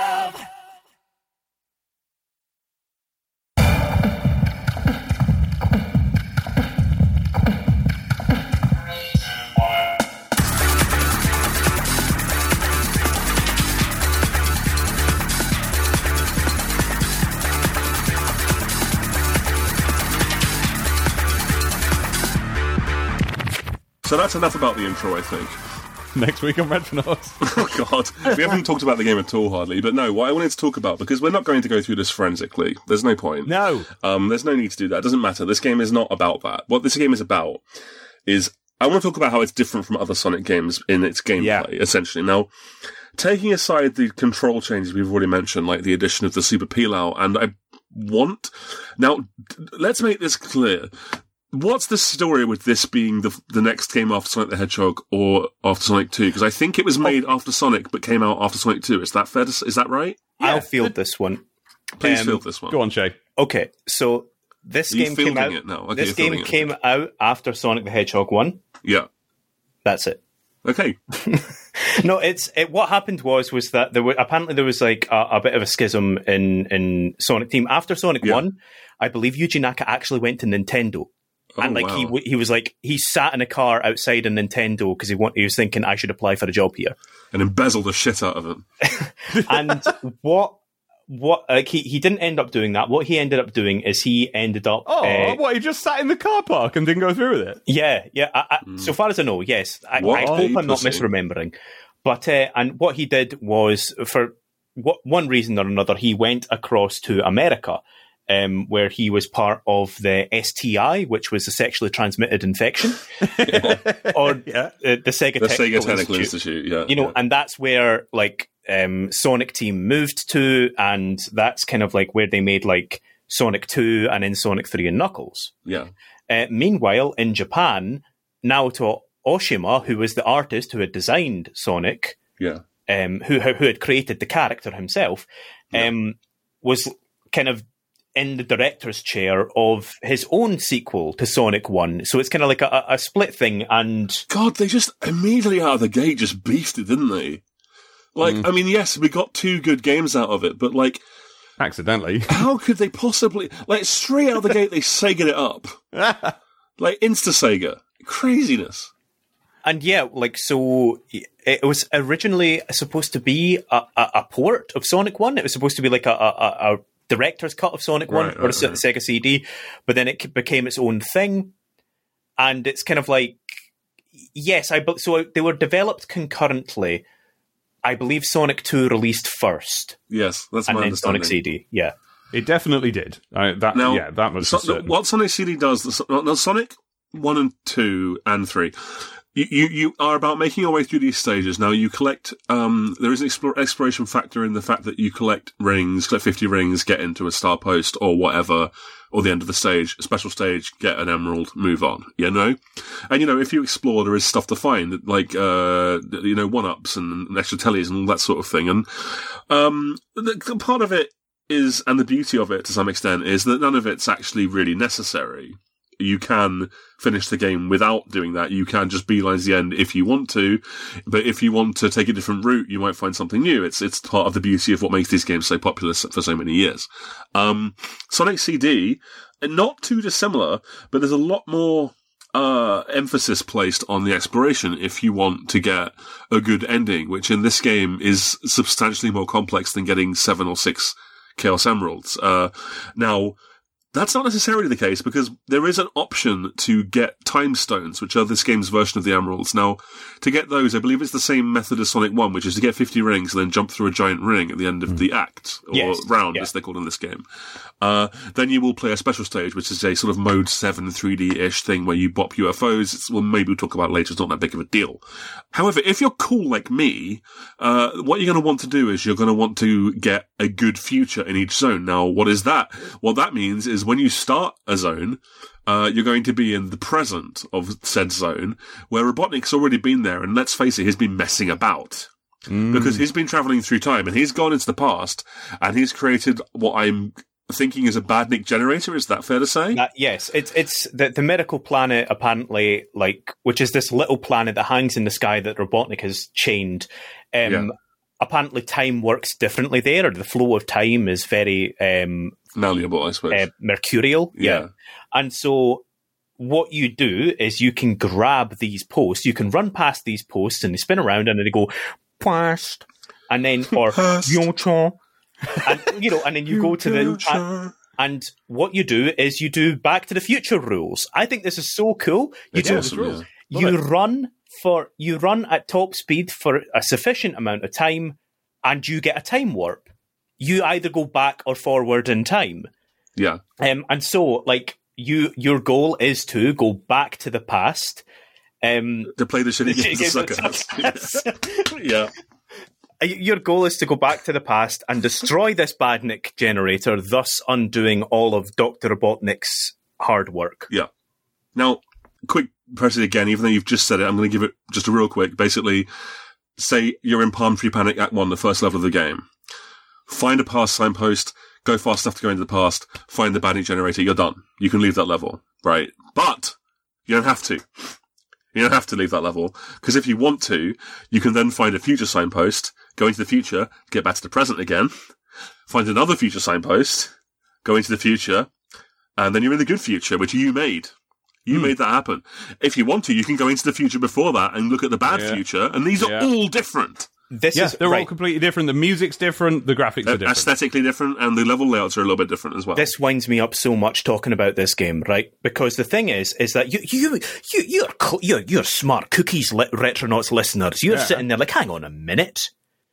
So that's enough about the intro, I think. Next week on Retronauts. Oh, God. We haven't talked about the game at all, hardly. But no, what I wanted to talk about, because we're not going to go through this forensically. There's no point. No. There's no need to do that. It doesn't matter. This game is not about that. What this game is about is... I want to talk about how it's different from other Sonic games in its gameplay, essentially. Now, taking aside the control changes we've already mentioned, like the addition of the Super Peel-Out, and I want... Now, let's make this clear. What's the story with this being the next game after Sonic the Hedgehog or after Sonic 2? Because I think it was made after Sonic but came out after Sonic 2. Is that fair? Is that right? Yeah, I'll field this one. Please field this one. Go on, Shay. Okay, so this game came out. Okay, this game came out after Sonic the Hedgehog 1. Yeah. That's it. Okay. No, what happened was that there was like a bit of a schism in Sonic Team after Sonic 1. I believe Yuji Naka actually went to Nintendo. And he was like, he sat in a car outside a Nintendo because he was thinking I should apply for a job here, and embezzled the shit out of him. And he didn't end up doing that. What he ended up doing is he ended up. He just sat in the car park and didn't go through with it? Yeah. So far as I know, yes. I hope I'm not misremembering. But and what he did was, for one reason or another, he went across to America. Where he was part of the STI, which was a sexually transmitted infection, or the Sega Technical Institute. And that's where Sonic Team moved to, and that's kind of like where they made like Sonic 2 and then Sonic 3 and Knuckles. Yeah. Meanwhile, in Japan, Naoto Oshima, who was the artist who had designed Sonic, who had created the character himself, was kind of in the director's chair of his own sequel to Sonic 1. So it's kind of like a split thing. And God, they just immediately out of the gate just beefed it, didn't they? I mean, yes, we got 2 good games out of it, but accidentally. How could they possibly... straight out of the gate, they Sega it up. Insta-Sega. Craziness. And so it was originally supposed to be a port of Sonic 1. It was supposed to be like a director's cut of Sonic 1 or Sega CD, but then it became its own thing. And it's kind of like, so they were developed concurrently. I believe Sonic 2 released first. Yes, that's my understanding. And then understanding. Sonic CD, yeah. It definitely did. That was certain. What Sonic CD does, Sonic 1 and 2 and 3, you are about making your way through these stages. Now, you collect, there is an exploration factor in the fact that you collect rings, collect 50 rings, get into a star post or whatever, or the end of the stage, a special stage, get an emerald, move on, And, if you explore, there is stuff to find, like, one-ups and extra tellies and all that sort of thing. And, the part of it is, and the beauty of it to some extent, is that none of it's actually really necessary. You can finish the game without doing that. You can just beeline the end if you want to, but if you want to take a different route, you might find something new. It's part of the beauty of what makes these games so popular for so many years. Sonic CD, not too dissimilar, but there's a lot more emphasis placed on the exploration if you want to get a good ending, which in this game is substantially more complex than getting 7 or 6 Chaos Emeralds. Now, that's not necessarily the case, because there is an option to get time stones, which are this game's version of the emeralds. Now, to get those, I believe it's the same method as Sonic 1, which is to get 50 rings and then jump through a giant ring at the end of the act, or round, as they're called in this game. Then you will play a special stage, which is a sort of Mode 7 3D-ish thing where you bop UFOs. Maybe we'll talk about it later. It's not that big of a deal. However, if you're cool like me, what you're going to want to do is you're going to want to get a good future in each zone. Now, what is that? What that means is when you start a zone, you're going to be in the present of said zone, where Robotnik's already been there, and let's face it, he's been messing about. Because he's been travelling through time, and he's gone into the past, and he's created what I'm thinking is a Badnik generator. Is that fair to say? Yes, it's the Miracle Planet, apparently, which is this little planet that hangs in the sky that Robotnik has chained. Apparently time works differently there, or the flow of time is very malleable, I suppose. Mercurial, yeah. And so what you do is you can grab these posts, you can run past these posts, and they spin around, and then they go past, and then or and and then you go to the and what you do is you do Back to the Future rules. I think this is so cool. You run at top speed for a sufficient amount of time, and you get a time warp. You either go back or forward in time. Yeah. And so, your goal is to go back to the past. To play the shitty games of suckers. Yeah. Your goal is to go back to the past and destroy this Badnik generator, thus undoing all of Dr. Robotnik's hard work. Yeah. Now, quick press it again, even though you've just said it, I'm going to give it just a real quick. Basically, say you're in Palm Tree Panic Act 1, the first level of the game. Find a past signpost, go fast enough to go into the past, find the Badnik generator, you're done. You can leave that level, right? But you don't have to. You don't have to leave that level, because if you want to, you can then find a future signpost, go into the future, get back to the present again, find another future signpost, go into the future, and then you're in the good future, which you made. You made that happen. If you want to, you can go into the future before that and look at the bad future, and these are all different. They're all completely different. The music's different, the graphics are different. Aesthetically different, and the level layouts are a little bit different as well. This winds me up so much talking about this game, right? Because the thing is that you're smart cookies, Retronauts listeners. You're sitting there like, hang on a minute.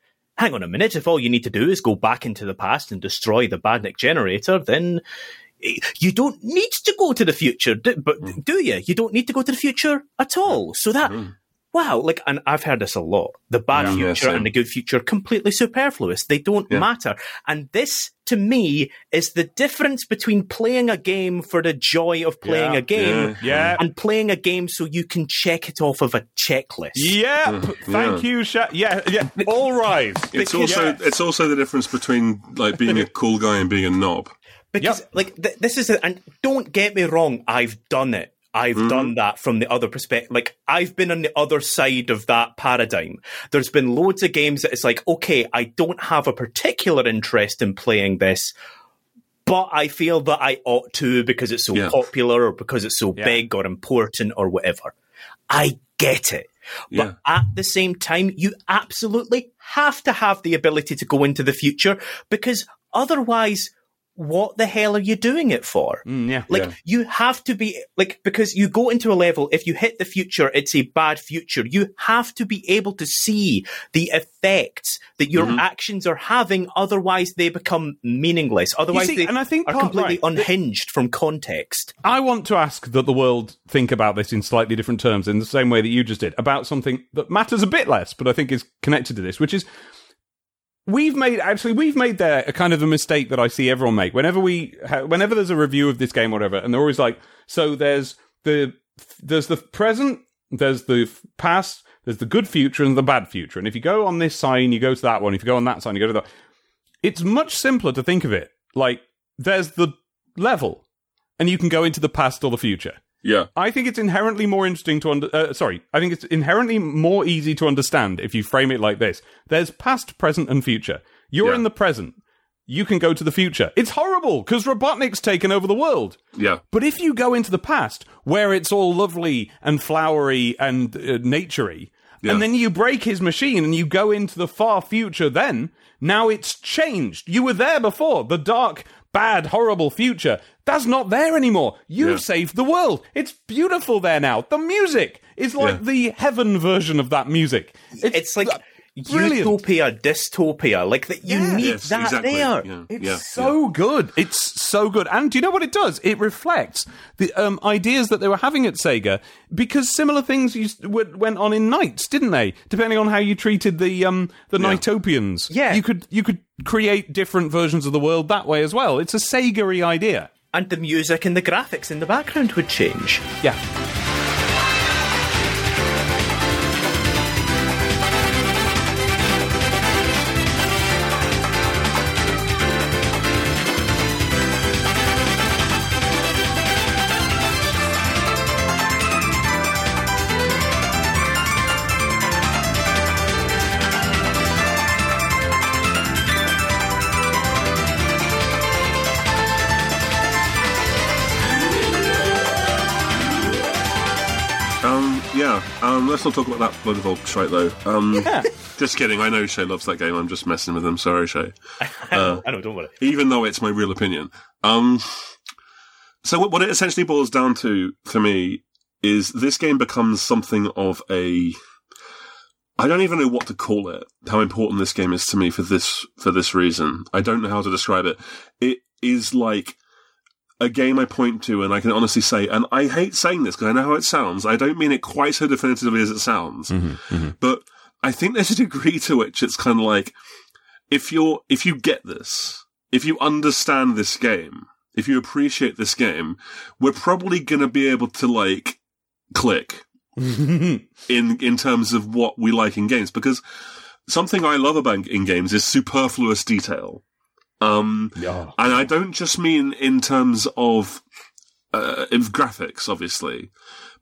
If all you need to do is go back into the past and destroy the Badnik generator, then you don't need to go to the future, do you? You don't need to go to the future at all. So that, wow, and I've heard this a lot. The bad future and the good future, completely superfluous. They don't matter. And this, to me, is the difference between playing a game for the joy of playing a game and playing a game so you can check it off of a checklist. Thank you, all rise. It's also the difference between being a cool guy and being a knob. Because, this is and don't get me wrong, I've done it. I've done that from the other perspective. I've been on the other side of that paradigm. There's been loads of games that it's okay, I don't have a particular interest in playing this, but I feel that I ought to because it's so popular or because it's so big or important or whatever. I get it. But at the same time, you absolutely have to have the ability to go into the future, because otherwise, what the hell are you doing it for? You have to be, because you go into a level, if you hit the future, it's a bad future. You have to be able to see the effects that your actions are having, otherwise they become meaningless. Otherwise they and I think are completely unhinged from context. I want to ask that the world think about this in slightly different terms, in the same way that you just did, about something that matters a bit less, but I think is connected to this, which is, We've made there a kind of a mistake that I see everyone make whenever there's a review of this game or whatever, and they're always like, so there's the present, there's the past, there's the good future and the bad future, and if you go on this sign, you go to that one. If you go on that sign, you go to that. It's much simpler to think of it like there's the level, and you can go into the past or the future. Yeah, I think it's inherently more interesting to I think it's inherently more easy to understand if you frame it like this. There's past, present, and future. You're in the present. You can go to the future. It's horrible because Robotnik's taken over the world. Yeah. But if you go into the past, where it's all lovely and flowery and naturey, and then you break his machine and you go into the far future, then now it's changed. You were there before. The dark, bad, horrible future. That's not there anymore. You've saved the world. It's beautiful there now. The music is like the heaven version of that music. It's like brilliant. Utopia, dystopia. You need that there. Yeah. It's so good. It's so good. And do you know what it does? It reflects the ideas that they were having at Sega, because similar things went on in Knights, didn't they? Depending on how you treated the Knightopians. Yeah. You could create different versions of the world that way as well. It's a Sega-y idea. And the music and the graphics in the background would change. Yeah. Let's not talk about that Bloodful shite though. Just kidding. I know Shay loves that game. I'm just messing with him. Sorry, Shay. I know. Don't worry. Even though it's my real opinion. So what it essentially boils down to for me is this game becomes something of a. I don't even know what to call it. How important this game is to me for this reason. I don't know how to describe it. It is like a game I point to, and I can honestly say, and I hate saying this because I know how it sounds. I don't mean it quite so definitively as it sounds, but I think there's a degree to which it's kind of like, if you get this, if you understand this game, if you appreciate this game, we're probably going to be able to click in terms of what we like in games, because something I love about in games is superfluous detail. And I don't just mean in terms of graphics, obviously,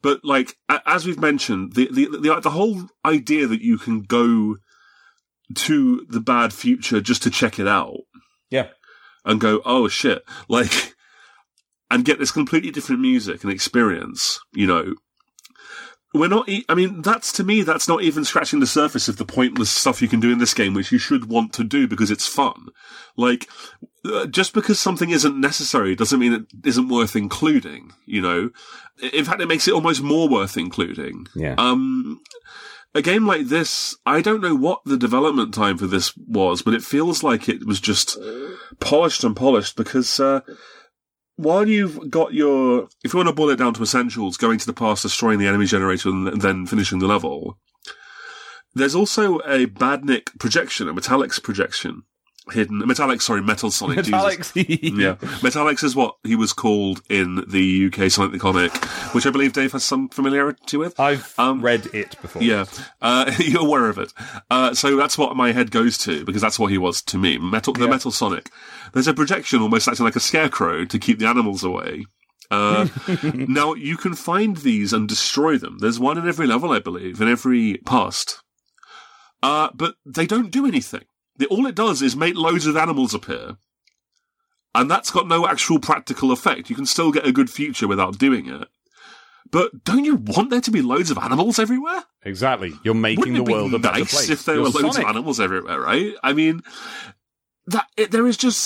But like as we've mentioned, the whole idea that you can go to the bad future just to check it out, and go, oh shit, like, and get this completely different music and experience. You know, we're not. I mean, that's not even scratching the surface of the pointless stuff you can do in this game, which you should want to do because it's fun. Like, just because something isn't necessary doesn't mean it isn't worth including, you know? In fact, it makes it almost more worth including. Yeah. A game like this, I don't know what the development time for this was, but it feels like it was just polished because, while you've got if you want to boil it down to essentials, going to the past, destroying the enemy generator, and then finishing the level, there's also a Badnik projection, a Metallix projection. Metal Sonic. Metallix. Yeah. Metallix is what he was called in the UK Sonic the Comic, which I believe Dave has some familiarity with. I've read it before. Yeah. You're aware of it. So that's what my head goes to, because that's what he was to me. The Metal Sonic. There's a projection almost acting like a scarecrow to keep the animals away. Now, you can find these and destroy them. There's one in every level, I believe, in every past. But they don't do anything. All it does is make loads of animals appear. And that's got no actual practical effect. You can still get a good future without doing it. But don't you want there to be loads of animals everywhere? Exactly. You're making the world a better place. Wouldn't it be nice if there were loads of animals everywhere, right? I mean, there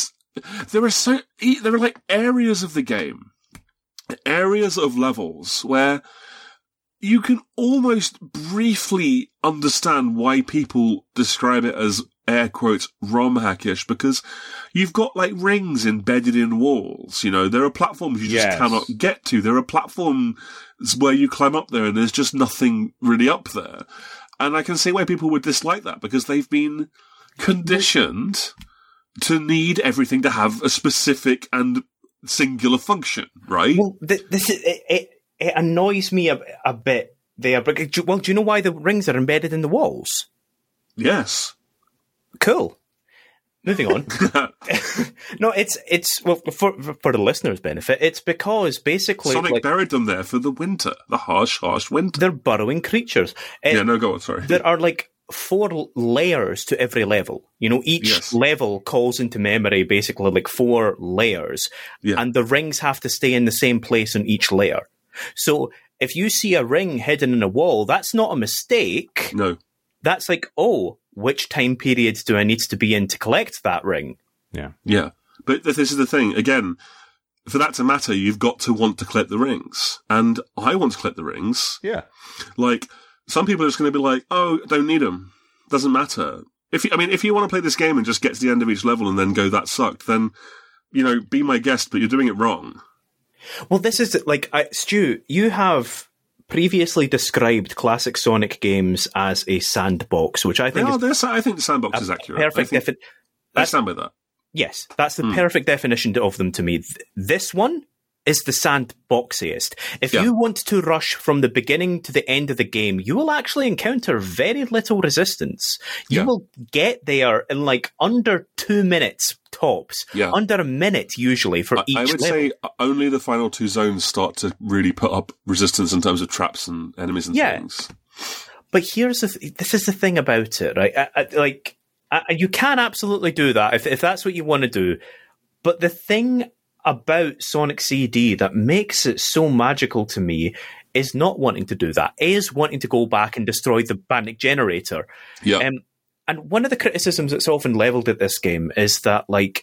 are like areas of the game, areas of levels where you can almost briefly understand why people describe it as air quotes ROM hackish, because you've got like rings embedded in walls. You know, there are platforms you just cannot get to. There are platforms where you climb up there and there's just nothing really up there. And I can see why people would dislike that, because they've been conditioned to need everything to have a specific and singular function, right? Well, it annoys me a bit there. But do you know why the rings are embedded in the walls? Yes. Cool. Moving on. No, it's well, for the listeners' benefit, it's because basically Sonic buried them there for the winter, the harsh winter. They're burrowing creatures. Go on, sorry. There are like 4 layers to every level. You know, each level calls into memory basically like 4 layers, and the rings have to stay in the same place on each layer. So if you see a ring hidden in a wall, that's not a mistake. No. That's like, which time periods do I need to be in to collect that ring? Yeah. Yeah. But this is the thing. Again, for that to matter, you've got to want to collect the rings. And I want to collect the rings. Yeah. Like, some people are just going to be like, oh, don't need them. Doesn't matter. If you want to play this game and just get to the end of each level and then go, that sucked, then, you know, be my guest, but you're doing it wrong. Well, this is like, Stu, you have previously described classic Sonic games as a sandbox, which I think I think the sandbox is accurate. Perfect. I stand by that. Yes, that's the perfect definition of them to me. This one is the sandboxiest. If you want to rush from the beginning to the end of the game, you will actually encounter very little resistance. You will get there in like under 2 minutes tops. Yeah. Under a minute usually for each level. I would say only the final 2 zones start to really put up resistance in terms of traps and enemies and things. But this is the thing about it, right? You can absolutely do that if that's what you want to do. But the thing about Sonic CD that makes it so magical to me is not wanting to do that, is wanting to go back and destroy the Badnik generator. Yeah. And one of the criticisms that's often leveled at this game is that, like,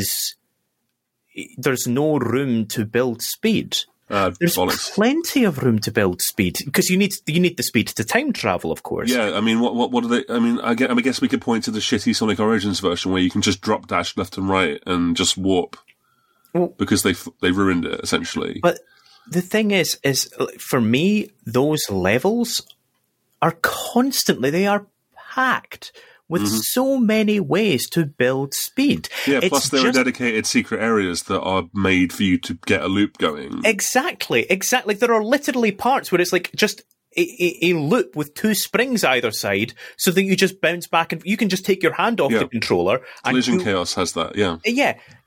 there's no room to build speed. There's plenty of room to build speed, because you need the speed to time travel, of course. Yeah, I mean, what are they? I mean, I guess we could point to the shitty Sonic Origins version where you can just drop dash left and right and just warp. Because they ruined it, essentially. But the thing is for me, those levels are they are packed with so many ways to build speed. Yeah, plus there are dedicated secret areas that are made for you to get a loop going. Exactly. There are literally parts where it's like just a loop with 2 springs either side, so that you just bounce back and you can just take your hand off the controller. Collision Chaos has that, Yeah.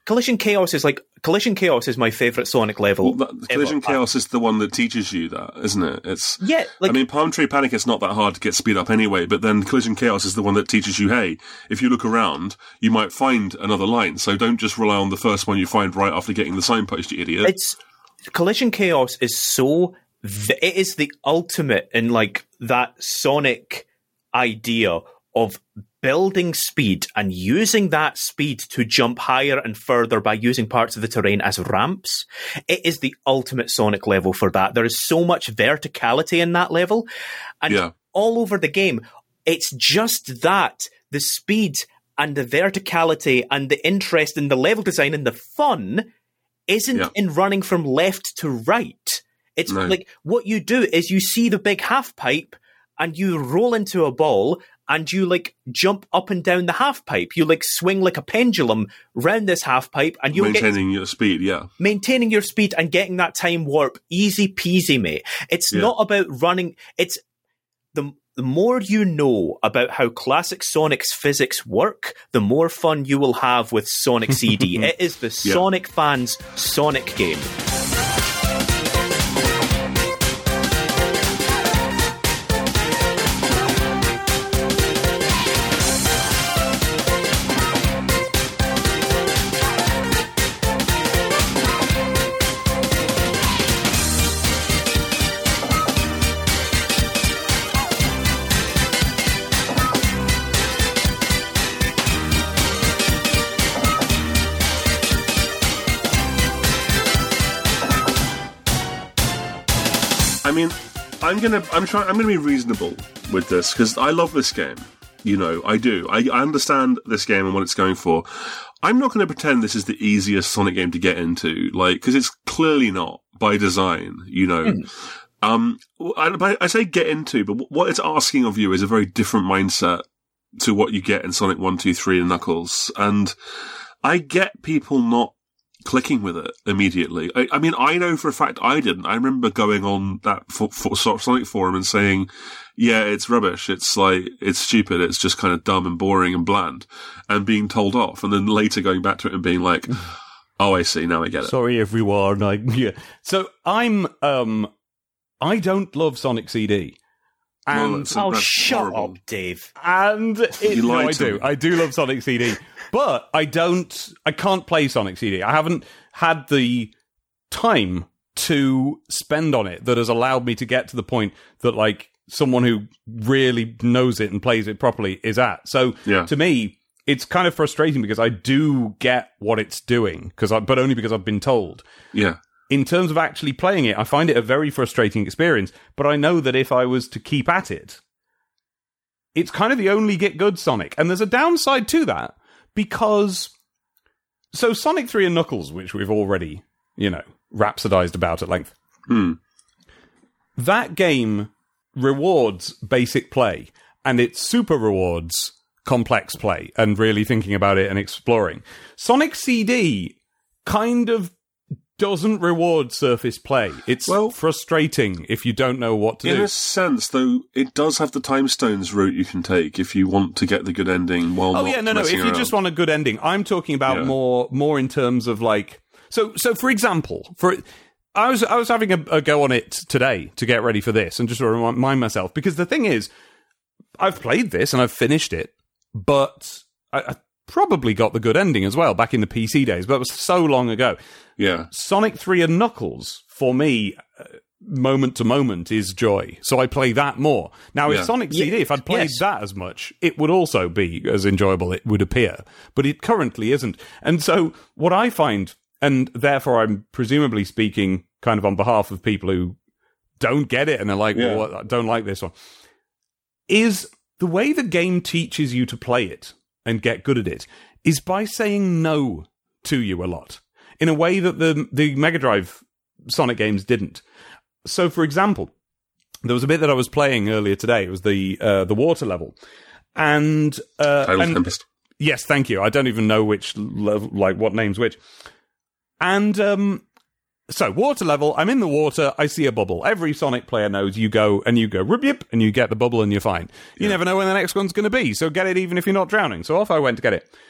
Collision Chaos is my favorite Sonic level. Well, Collision Chaos is the one that teaches you that, isn't it? It's I mean, Palm Tree Panic is not that hard to get speed up anyway, but then Collision Chaos is the one that teaches you, hey, if you look around, you might find another line, so don't just rely on the first one you find right after getting the signpost, you idiot. Collision Chaos is it is the ultimate in like that Sonic idea of building speed and using that speed to jump higher and further by using parts of the terrain as ramps. It is the ultimate Sonic level for that. There is so much verticality in that level. And all over the game, it's just that, the speed and the verticality and the interest in the level design and the fun isn't in running from left to right. It's like what you do is you see the big half pipe and you roll into a ball and you like jump up and down the half pipe. You like swing like a pendulum round this half pipe, and you're maintaining your speed. Maintaining your speed and getting that time warp, easy peasy, mate. It's not about running. It's the more you know about how classic Sonic's physics work, the more fun you will have with Sonic CD. It is the Sonic fans' Sonic game. I mean, I'm gonna be reasonable with this because I love this game. You know, I do. I understand this game and what it's going for. I'm not going to pretend this is the easiest Sonic game to get into, like, because it's clearly not by design. You know, I say get into, but what it's asking of you is a very different mindset to what you get in Sonic 1, 2, 3 and Knuckles. And I get people not clicking with it immediately. I mean, I know for a fact I didn't. I remember going on that Sonic forum and saying, yeah, it's rubbish. It's like, it's stupid. It's just kind of dumb and boring and bland, and being told off. And then later going back to it and being like, oh, I see. Now I get it. Sorry, everyone. So I don't love Sonic CD. And shut up, Dave. And I do love Sonic CD, but I can't play Sonic CD. I haven't had the time to spend on it that has allowed me to get to the point that like someone who really knows it and plays it properly is at. So to me, it's kind of frustrating because I do get what it's doing, but only because I've been told. Yeah. In terms of actually playing it, I find it a very frustrating experience, but I know that if I was to keep at it, it's kind of the only get good Sonic. And there's a downside to that, because so Sonic 3 and Knuckles, which we've already, rhapsodized about at length, that game rewards basic play, and it super rewards complex play and really thinking about it and exploring. Sonic CD kind of doesn't reward surface play. It's frustrating if you don't know what to do. In a sense, though, it does have the Time Stones route you can take if you want to get the good ending while not messing If you around. just want a good ending. I'm talking about more in terms of like... So for example, I was having a go on it today to get ready for this and just to remind myself, because the thing is, I've played this and I've finished it, but I probably got the good ending as well back in the PC days, but it was so long ago. Yeah. Sonic 3 and Knuckles, for me, moment to moment, is joy. So I play that more. Now, if Sonic CD, if I'd played that as much, it would also be as enjoyable, it would appear. But it currently isn't. And so what I find, and therefore I'm presumably speaking kind of on behalf of people who don't get it and are like, well, I don't like this one, is the way the game teaches you to play it and get good at it is by saying no to you a lot, in a way that the Mega Drive Sonic games didn't. So, for example, there was a bit that I was playing earlier today. It was the water level, and Tempest. Yes, thank you. I don't even know which level, like what name's which. And so water level. I'm in the water. I see a bubble. Every Sonic player knows you go rip yip, and you get the bubble, and you're fine. You never know when the next one's going to be, so get it even if you're not drowning. So off I went to get it.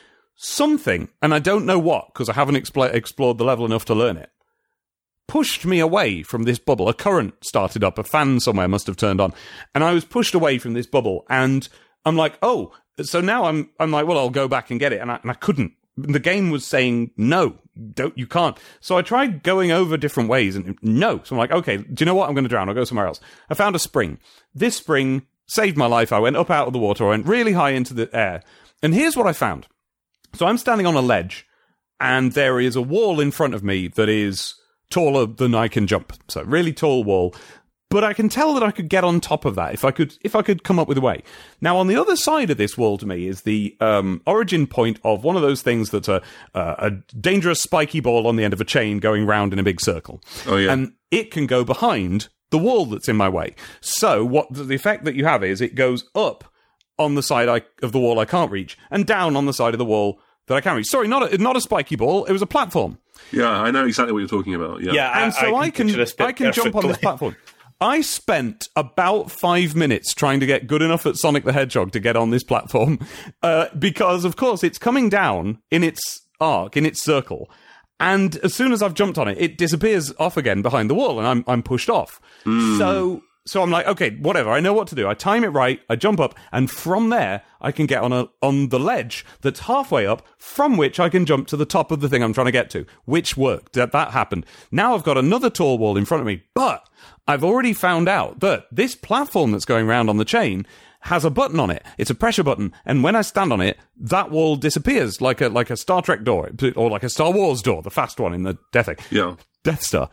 something, and I don't know what, because I haven't explored the level enough to learn it, pushed me away from this bubble. A current started up, a fan somewhere must have turned on, and I was pushed away from this bubble, and I'm like, oh, so now I'm like, well, I'll go back and get it, and I couldn't. The game was saying, no, you can't. So I tried going over different ways, and no. So I'm like, okay, do you know what? I'm going to drown. I'll go somewhere else. I found a spring. This spring saved my life. I went up out of the water. I went really high into the air. And here's what I found. So I'm standing on a ledge, and there is a wall in front of me that is taller than I can jump. So really tall wall. But I can tell that I could get on top of that if I could come up with a way. Now, on the other side of this wall to me is the origin point of one of those things that's a dangerous spiky ball on the end of a chain going round in a big circle. Oh, yeah. And it can go behind the wall that's in my way. So what the effect that you have is it goes up on the side of the wall I can't reach and down on the side of the wall that I can reach. Sorry, not a spiky ball. It was a platform. Yeah, I know exactly what you're talking about. Yeah, and so I can jump on this platform. I spent about 5 minutes trying to get good enough at Sonic the Hedgehog to get on this platform, because, of course, it's coming down in its arc, in its circle, and as soon as I've jumped on it, it disappears off again behind the wall, and I'm pushed off. So I'm like, okay, whatever, I know what to do. I time it right, I jump up, and from there, I can get on the ledge that's halfway up, from which I can jump to the top of the thing I'm trying to get to, which worked. That happened. Now I've got another tall wall in front of me, but I've already found out that this platform that's going round on the chain has a button on it. It's a pressure button, and when I stand on it, that wall disappears like a Star Trek door, or like a Star Wars door, the fast one in the Death Star.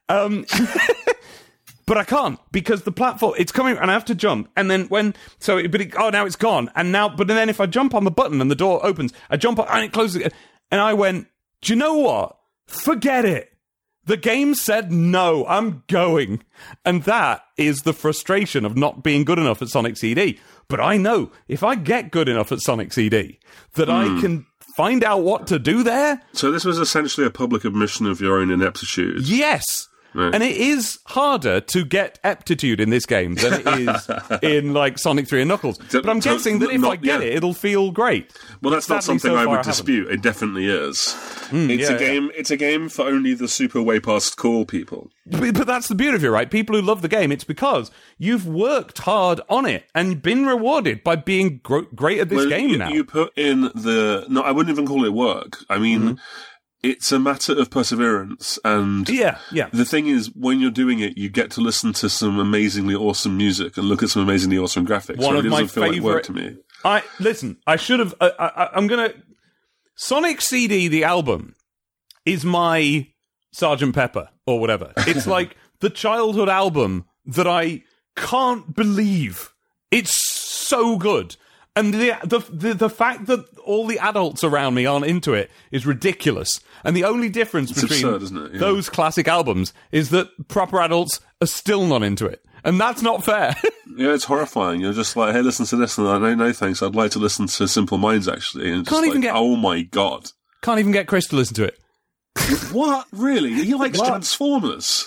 But I can't, because the platform, it's coming, and I have to jump, and then now it's gone, but then if I jump on the button and the door opens, I jump on, and it closes again, and I went, do you know what? Forget it. The game said no, I'm going. And that is the frustration of not being good enough at Sonic CD. But I know, if I get good enough at Sonic CD, that I can find out what to do there. So this was essentially a public admission of your own ineptitude. Yes. Right. And it is harder to get aptitude in this game than it is in, like, Sonic 3 and Knuckles. But I'm guessing that if I get it, it'll feel great. Well, that's not something I would dispute. It definitely is. It's a game for only the super way past cool people. But that's the beauty of it, right? People who love the game, it's because you've worked hard on it and been rewarded by being great at this game now. You put in I wouldn't even call it work. I mean... It's a matter of perseverance, and the thing is, when you're doing it, you get to listen to some amazingly awesome music and look at some amazingly awesome graphics. One of my favorite like work to me. I should have. I'm gonna. Sonic CD, the album, is my Sgt. Pepper or whatever. It's like the childhood album that I can't believe. It's so good. And the fact that all the adults around me aren't into it is ridiculous. And the only difference between absurd, isn't it? Yeah. those classic albums is that proper adults are still not into it. And that's not fair. Yeah, it's horrifying. You're just like, hey, listen to this. And I don't know, thanks. I'd like to listen to Simple Minds, actually. And oh my God. Can't even get Chris to listen to it. What? Really? He likes Transformers.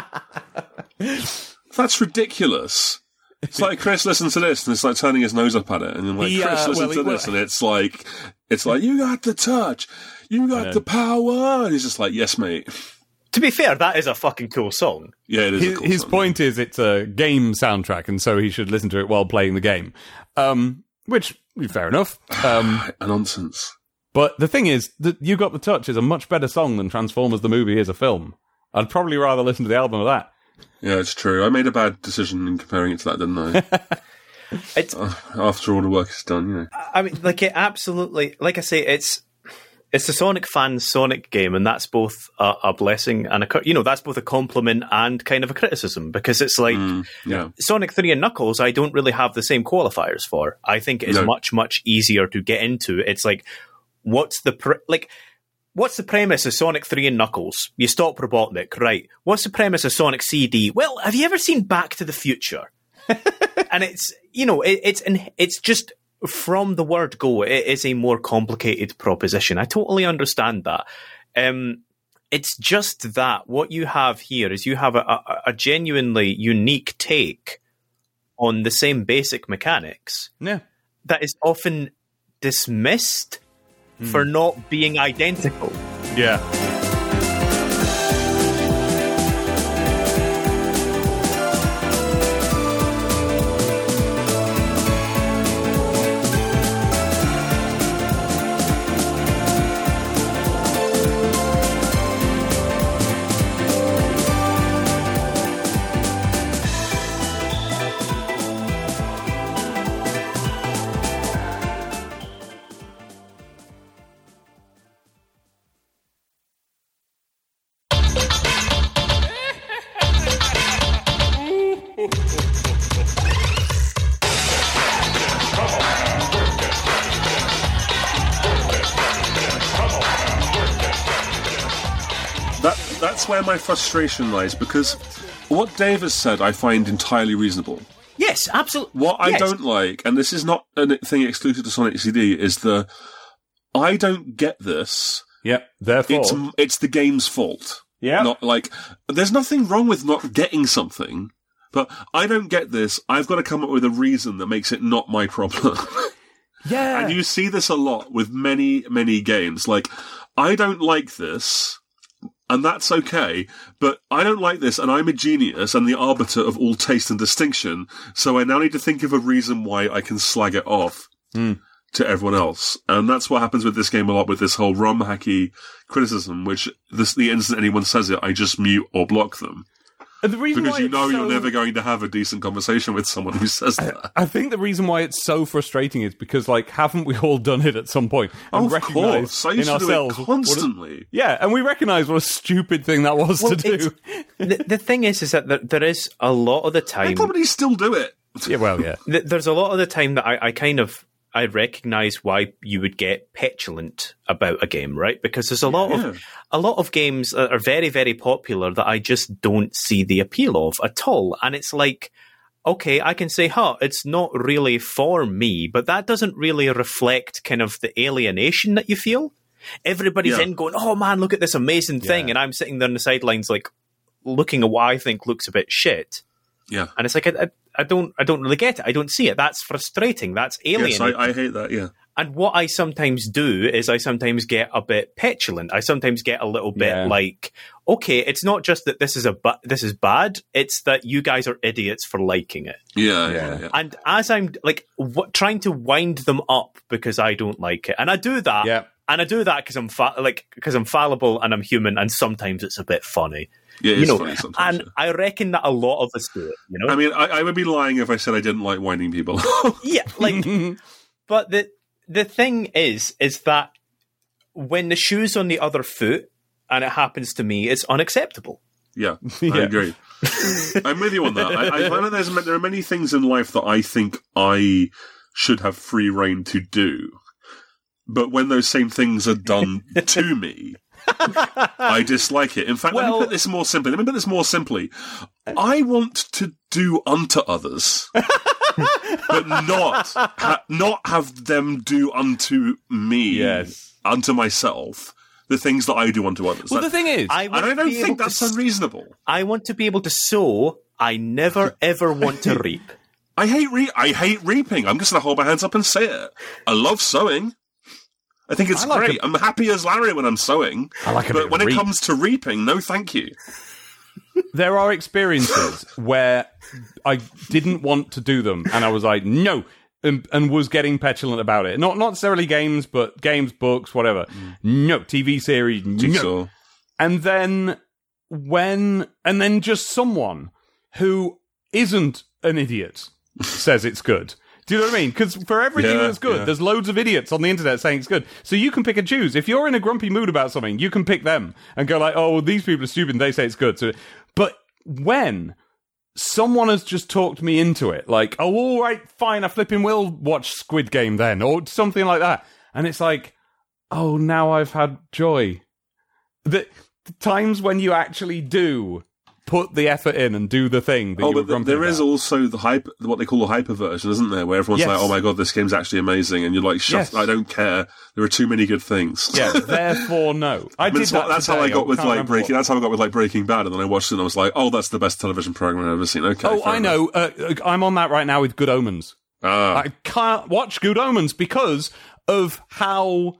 That's ridiculous. It's like, Chris, listen to this, and it's like turning his nose up at it, and you're like, Chris, listen to this, and it's like, you got the touch, you got the power, and he's just like, yes, mate. To be fair, that is a fucking cool song. Yeah, it is. His point is, it's a game soundtrack, and so he should listen to it while playing the game. Which, fair enough. Nonsense. But the thing is, that You Got the Touch is a much better song than Transformers the movie is a film. I'd probably rather listen to the album of that. Yeah, it's true. I made a bad decision in comparing it to that, didn't I? After all the work is done, you know. I mean, like, it absolutely, like I say, it's the Sonic fans' Sonic game, and that's both a blessing and that's both a compliment and kind of a criticism, because it's like Sonic 3 and Knuckles, I don't really have the same qualifiers for. I think it is much, much easier to get into. It's like, what's the premise of Sonic 3 and Knuckles? You stop Robotnik, right? What's the premise of Sonic CD? Well, have you ever seen Back to the Future? And it's just, from the word go, it is a more complicated proposition. I totally understand that. It's just that what you have here is you have a genuinely unique take on the same basic mechanics that is often dismissed for not being identical. Yeah. That's where my frustration lies, because what Dave has said I find entirely reasonable. Yes, absolutely. What I don't like, and this is not a thing exclusive to Sonic CD, is I don't get this. Yep, therefore. It's the game's fault. Yeah. Not like, there's nothing wrong with not getting something, but I don't get this. I've got to come up with a reason that makes it not my problem. Yeah. And you see this a lot with many, many games. Like, I don't like this, and that's okay, but I don't like this, and I'm a genius and the arbiter of all taste and distinction, so I now need to think of a reason why I can slag it off to everyone else. And that's what happens with this game a lot, with this whole ROM hacky criticism, which the instant anyone says it, I just mute or block them. And the reason because why you're never going to have a decent conversation with someone who says that. I think the reason why it's so frustrating is because, like, haven't we all done it at some point? And of course. I used to do it constantly. And we recognise what a stupid thing that was to do. The thing is that there is a lot of the time... I probably still do it. Yeah, well, yeah. There's a lot of the time that I recognise why you would get petulant about a game, right? Because there's a lot of games that are very, very popular that I just don't see the appeal of at all. And it's like, okay, I can say, it's not really for me, but that doesn't really reflect kind of the alienation that you feel. Everybody's in going, oh man, look at this amazing thing. And I'm sitting there on the sidelines, like, looking at what I think looks a bit shit. Yeah. And it's like, I don't really get it. I don't see it. That's frustrating. That's alienating. Yes, I hate that, yeah. And what I sometimes do is I sometimes get a bit petulant. I sometimes get a little bit like, okay, it's not just that this is bad. It's that you guys are idiots for liking it. Yeah. And as I'm like trying to wind them up because I don't like it, and I do that. Yeah. And I do that because I'm fallible and I'm human, and sometimes it's a bit funny. Yeah, it's funny sometimes. And I reckon that a lot of us do it. You know, I mean, I would be lying if I said I didn't like winding people. Yeah, like, but the thing is that when the shoe's on the other foot and it happens to me, it's unacceptable. Yeah, I agree. I'm with you on that. I find that there are many things in life that I think I should have free reign to do. But when those same things are done to me, I dislike it. In fact, let me put this more simply. I want to do unto others, but not have them do unto me, unto myself, the things that I do unto others. Well, the thing is, I don't think that's unreasonable. I want to be able to sow. I never ever want to reap. I hate reaping. I'm just going to hold my hands up and say it. I love sowing. I think it's great. I'm happy as Larry when I'm sowing. But when it comes to reaping, no thank you. There are experiences where I didn't want to do them, and I was like, no, and was getting petulant about it. Not necessarily games, but games, books, whatever. No, TV series, no. And then just someone who isn't an idiot says it's good. Do you know what I mean? Because for everything that's good, there's loads of idiots on the internet saying it's good. So you can pick and choose. If you're in a grumpy mood about something, you can pick them and go like, oh, well, these people are stupid and they say it's good. But when someone has just talked me into it, like, oh, all right, fine, I flipping will watch Squid Game then, or something like that. And it's like, oh, now I've had joy. The times when you actually do put the effort in and do the thing that you were grumpy there is about. Also the hype, what they call the hyper version, isn't there? Where everyone's like, "Oh my god, this game's actually amazing," and you're like, "Shut! I don't care. There are too many good things." Yeah, therefore, no. That's how I got with Breaking. That's how I got with like Breaking Bad, and then I watched it and I was like, "Oh, that's the best television program I've ever seen." Okay. Oh, I know. I'm on that right now with Good Omens. I can't watch Good Omens because of how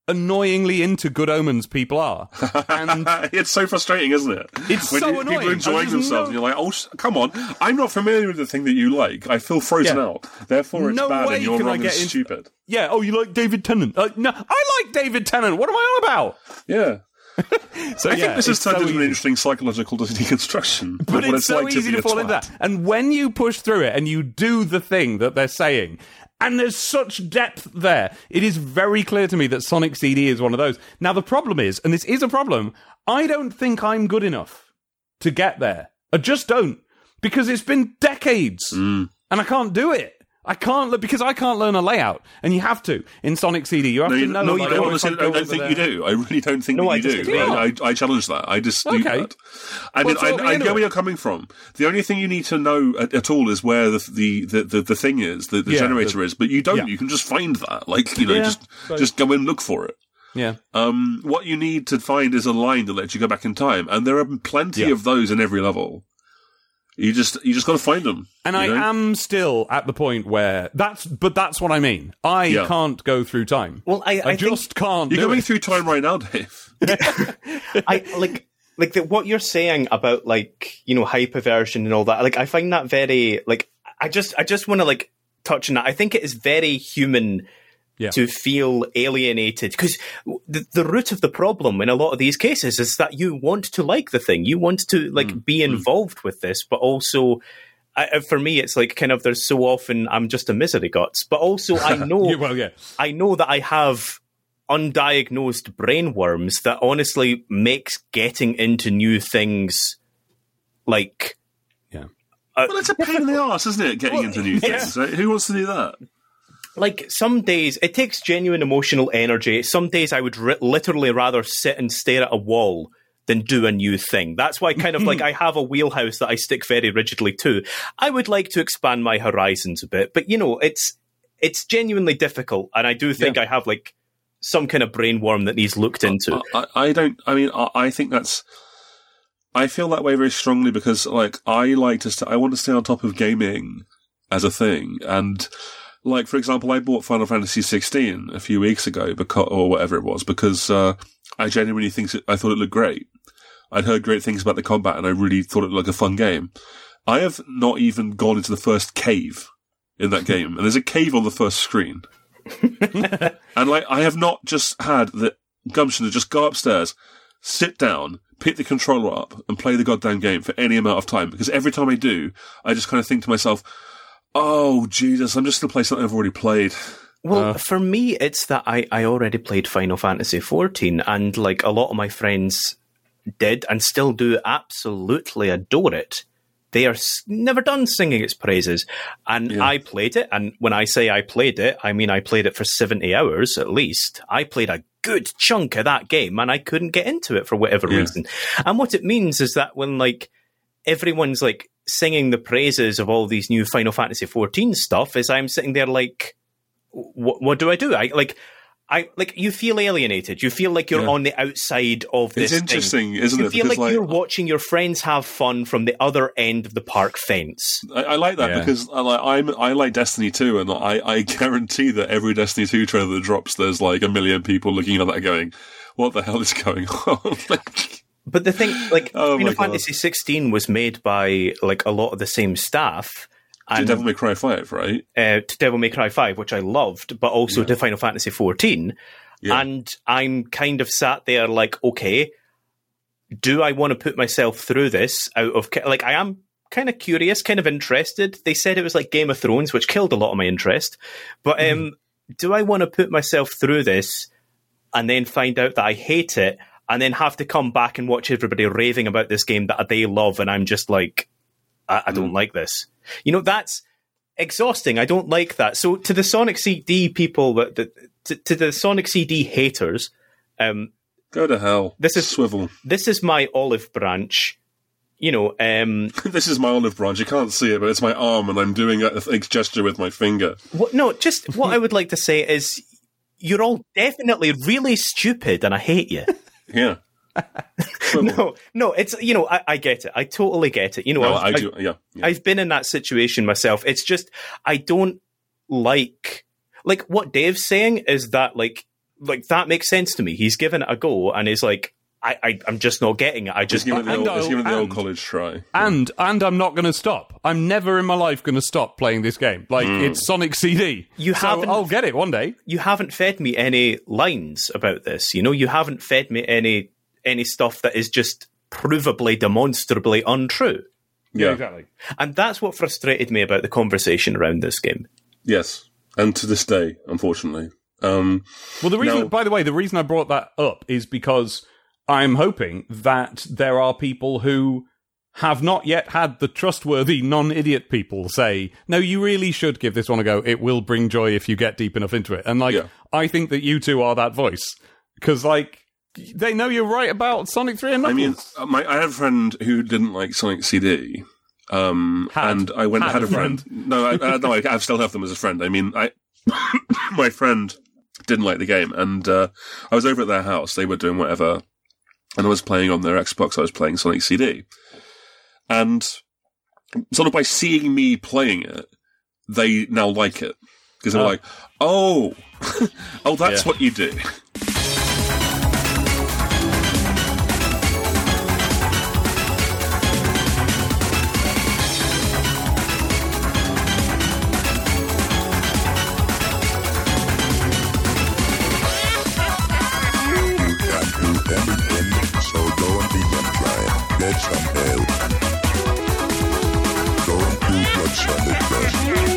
annoyingly into Good Omens people are. And it's so frustrating, isn't it? It's when so people annoying. are enjoying themselves, and you're like, oh, come on. I'm not familiar with the thing that you like. I feel frozen out. Therefore, it's No bad way and you're can I wrong and get into- stupid. yeah, oh, you like David Tennant? No, I like David Tennant. What am I on about? Yeah. So I think this has it's turned so into an easy. interesting psychological deconstruction. But what it's so like easy be to a fall into twat. that. And when you push through it and you do the thing that they're saying, and there's such depth there, it is very clear to me that Sonic CD is one of those. Now, the problem is, and this is a problem, I don't think I'm good enough to get there. I just don't. Because it's been decades, and I can't do it. I can't, because I can't learn a layout, and you have to in Sonic CD. You have to know. I don't think you do. I really don't think that you do. I challenge that. I dispute that. I mean, I get where you're coming from. The only thing you need to know at all is where the thing is, the generator is. But you don't. Yeah. You can just find that. Like just go and look for it. Yeah. What you need to find is a line that lets you go back in time, and there are plenty of those in every level. You just got to find them. And I am still at the point where that's what I mean. I can't go through time. Well, I just can't. You're do going it. through time right now, Dave. What you're saying about hyperversion and all that. Like, I find that very I just want to touch on that. I think it is very human. Yeah. To feel alienated, because the root of the problem in a lot of these cases is that you want to like the thing, you want to be involved with this, but also, for me, it's there's so often I'm just a misery guts, but also I know, I know that I have undiagnosed brain worms that honestly makes getting into new things well, it's a pain in the arse, isn't it? Getting into new things. Right? Who wants to do that? Some days it takes genuine emotional energy. Some days I would literally rather sit and stare at a wall than do a new thing. That's why I have a wheelhouse that I stick very rigidly to. I would like to expand my horizons a bit, but it's genuinely difficult, and I do think I have some kind of brain worm that needs looked into. I think that's. I feel that way very strongly because I want to stay on top of gaming as a thing, and. For example, I bought Final Fantasy 16 a few weeks ago, or whatever it was, because I genuinely I thought it looked great. I'd heard great things about the combat, and I really thought it looked like a fun game. I have not even gone into the first cave in that game, and there's a cave on the first screen. And I have not just had the gumption to just go upstairs, sit down, pick the controller up, and play the goddamn game for any amount of time, because every time I do, I just kind of think to myself, oh, Jesus, I'm just going to play something I've already played. Well, for me, it's that I already played Final Fantasy XIV, and a lot of my friends did and still do absolutely adore it. They are never done singing its praises. And I played it, and when I say I played it, I mean I played it for 70 hours at least. I played a good chunk of that game, and I couldn't get into it for whatever reason. And what it means is that when, everyone's, singing the praises of all these new Final Fantasy XIV stuff, is I'm sitting there what do I do? You feel alienated. You feel like you're on the outside of this. It's interesting, isn't it? You feel like you're watching your friends have fun from the other end of the park fence. I like that because I like Destiny 2, and I guarantee that every Destiny 2 trailer that drops, there's a million people looking at that going, what the hell is going on? But the thing, Final Fantasy 16 was made by a lot of the same staff. To Devil May Cry 5, right? To Devil May Cry 5, which I loved, but also to Final Fantasy 14. Yeah. And I'm kind of sat there okay, do I want to put myself through this out of... I am kind of curious, kind of interested. They said it was like Game of Thrones, which killed a lot of my interest. But do I want to put myself through this and then find out that I hate it and then have to come back and watch everybody raving about this game that they love, and I'm just I don't like this. That's exhausting. I don't like that. So to the Sonic CD people, to the Sonic CD haters, go to hell. Swivel. This is my olive branch. This is my olive branch. You can't see it, but it's my arm, and I'm doing a gesture with my finger. What I would like to say is, you're all definitely really stupid, and I hate you. Yeah. No, it's, I get it. I totally get it. I do. Yeah. I've been in that situation myself. It's just, I don't like what Dave's saying is that like, that makes sense to me. He's given it a go, and he's like, I'm just not getting it. He's given it the old college try. And I'm not going to stop. I'm never in my life going to stop playing this game. Like, it's Sonic CD. I'll get it one day. You haven't fed me any lines about this. You know, you haven't fed me any stuff that is just provably, demonstrably untrue. Yeah, exactly. And that's what frustrated me about the conversation around this game. Yes, and to this day, unfortunately. Well, by the way, the reason I brought that up is because I'm hoping that there are people who have not yet had the trustworthy, non-idiot people say, no, you really should give this one a go. It will bring joy if you get deep enough into it. And, I think that you two are that voice. Because, they know you're right about Sonic 3 and Knuckles. I mean, I had a friend who didn't like Sonic CD. And I had a friend. No, I still have them as a friend. I mean, my friend didn't like the game. And I was over at their house. They were doing whatever. And I was playing on their Xbox, I was playing Sonic CD. And sort of by seeing me playing it, they now like it. Because they're like, oh, that's what you do. Get some help. Don't do what Sonic does.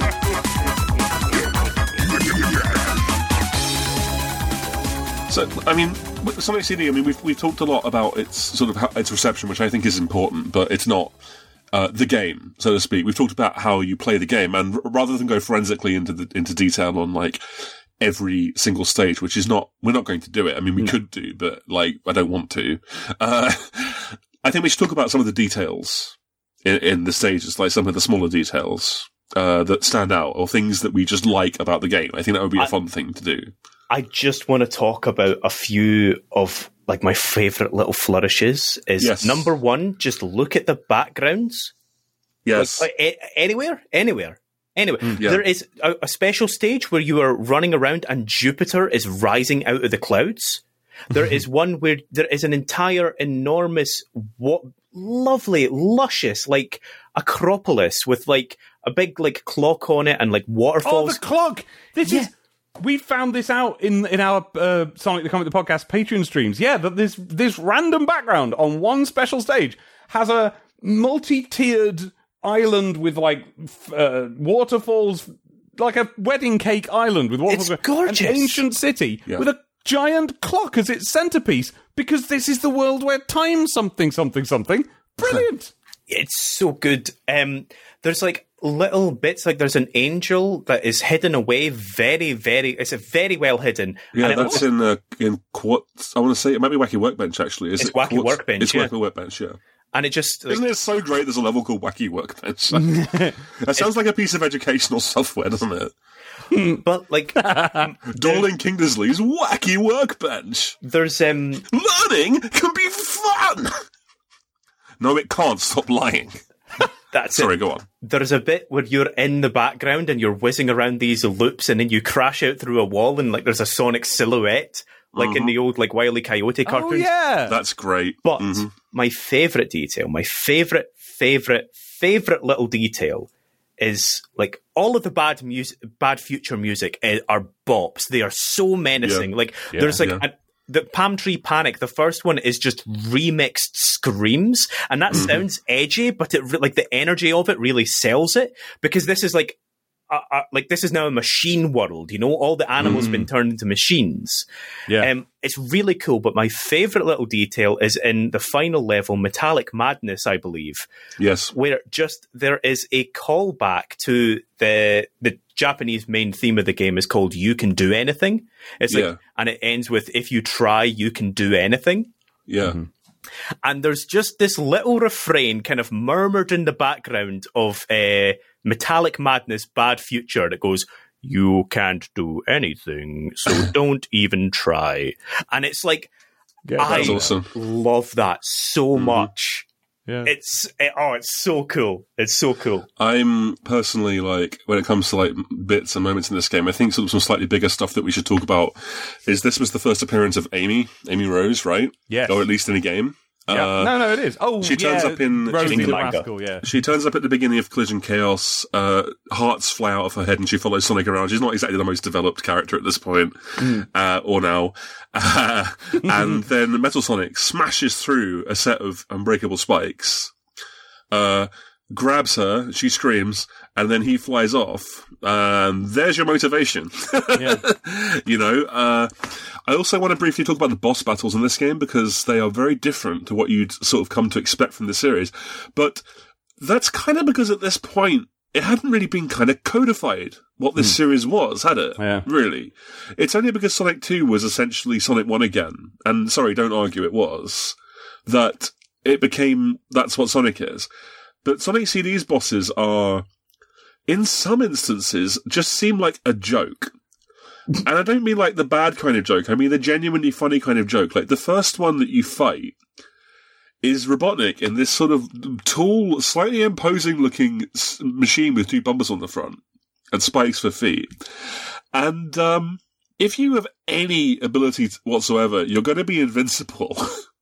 So, I mean, with Sonic CD, I mean, we've talked a lot about its sort of its reception, which I think is important, but it's not the game, so to speak. We've talked about how you play the game, and rather than go forensically into detail on every single stage, which is we're not going to do it. I mean, we could do, but I don't want to. I think we should talk about some of the details in the stages, like some of the smaller details that stand out, or things that we just like about the game. I think that would be a fun thing to do. I just want to talk about a few of my favourite little flourishes. Number one, just look at the backgrounds. Yes. Anywhere. Yeah. There is a special stage where you are running around and Jupiter is rising out of the clouds. There is one where there is an entire enormous, lovely, luscious, Acropolis with a big clock on it and waterfalls. Oh, the clock! We found this out in our Sonic the Comic the Podcast Patreon streams. Yeah, that this random background on one special stage has a multi-tiered island with waterfalls, like a wedding cake island with waterfalls. It's gorgeous. An ancient city with a giant clock as its centerpiece, because this is the world where time something. Brilliant. It's so good. There's little bits, there's an angel that is hidden away very, very, it's very well hidden. Yeah, and that's in Quartz. I want to say it might be Wacky Workbench, actually. It's Wacky Workbench. It's Wacky Workbench, yeah. And it just... Isn't it so great there's a level called Wacky Workbench? That sounds like a piece of educational software, doesn't it? But, Darling Kingsley's Wacky Workbench. There's, Learning can be fun! No, it can't. Stop lying. Sorry, go on. There's a bit where you're in the background and you're whizzing around these loops, and then you crash out through a wall, and there's a Sonic silhouette, in the old Wile E. Coyote cartoons. Oh yeah, that's great. But my favourite detail, my favourite little detail, is all of the bad future music are bops. They are so menacing. There's the Palm Tree Panic, the first one is just remixed screams, and that sounds edgy, but it the energy of it really sells it, because this is this is now a machine world, all the animals been turned into machines. Yeah. It's really cool, but my favourite little detail is in the final level, Metallic Madness, I believe. Yes. Where there is a callback to the Japanese main theme of the game is called You Can Do Anything. It's and it ends with, if you try, you can do anything. Yeah. And there's just this little refrain kind of murmured in the background of Metallic Madness Bad Future that goes, you can't do anything, so don't even try. And it's I awesome. love that so much. Yeah. It's so cool. It's so cool. I'm personally like, when it comes to like bits and moments in this game, I think some slightly bigger stuff that we should talk about is this was the first appearance of Amy Rose, right? Yes. Or at least in a game. Yeah. No, it is. Oh, she turns up in Rosie the Manga. Rascal, yeah. She turns up at the beginning of Collision Chaos. Hearts fly out of her head, and she follows Sonic around. She's not exactly the most developed character at this point, or now. And then Metal Sonic smashes through a set of unbreakable spikes, grabs her, she screams, and then he flies off. There's your motivation. You know. I also want to briefly talk about the boss battles in this game because they are very different to what you'd sort of come to expect from the series. But that's kind of because at this point, it hadn't really been kind of codified what this series was, had it? Yeah. Really. It's only because Sonic 2 was essentially Sonic 1 again, and sorry, don't argue it was, that it became, that's what Sonic is. But Sonic CD's bosses are, in some instances, just seem like a joke. And I don't mean like the bad kind of joke. I mean the genuinely funny kind of joke. Like the first one that you fight is Robotnik in this sort of tall, slightly imposing looking machine with two bumpers on the front and spikes for feet. And if you have any ability whatsoever, you're going to be invincible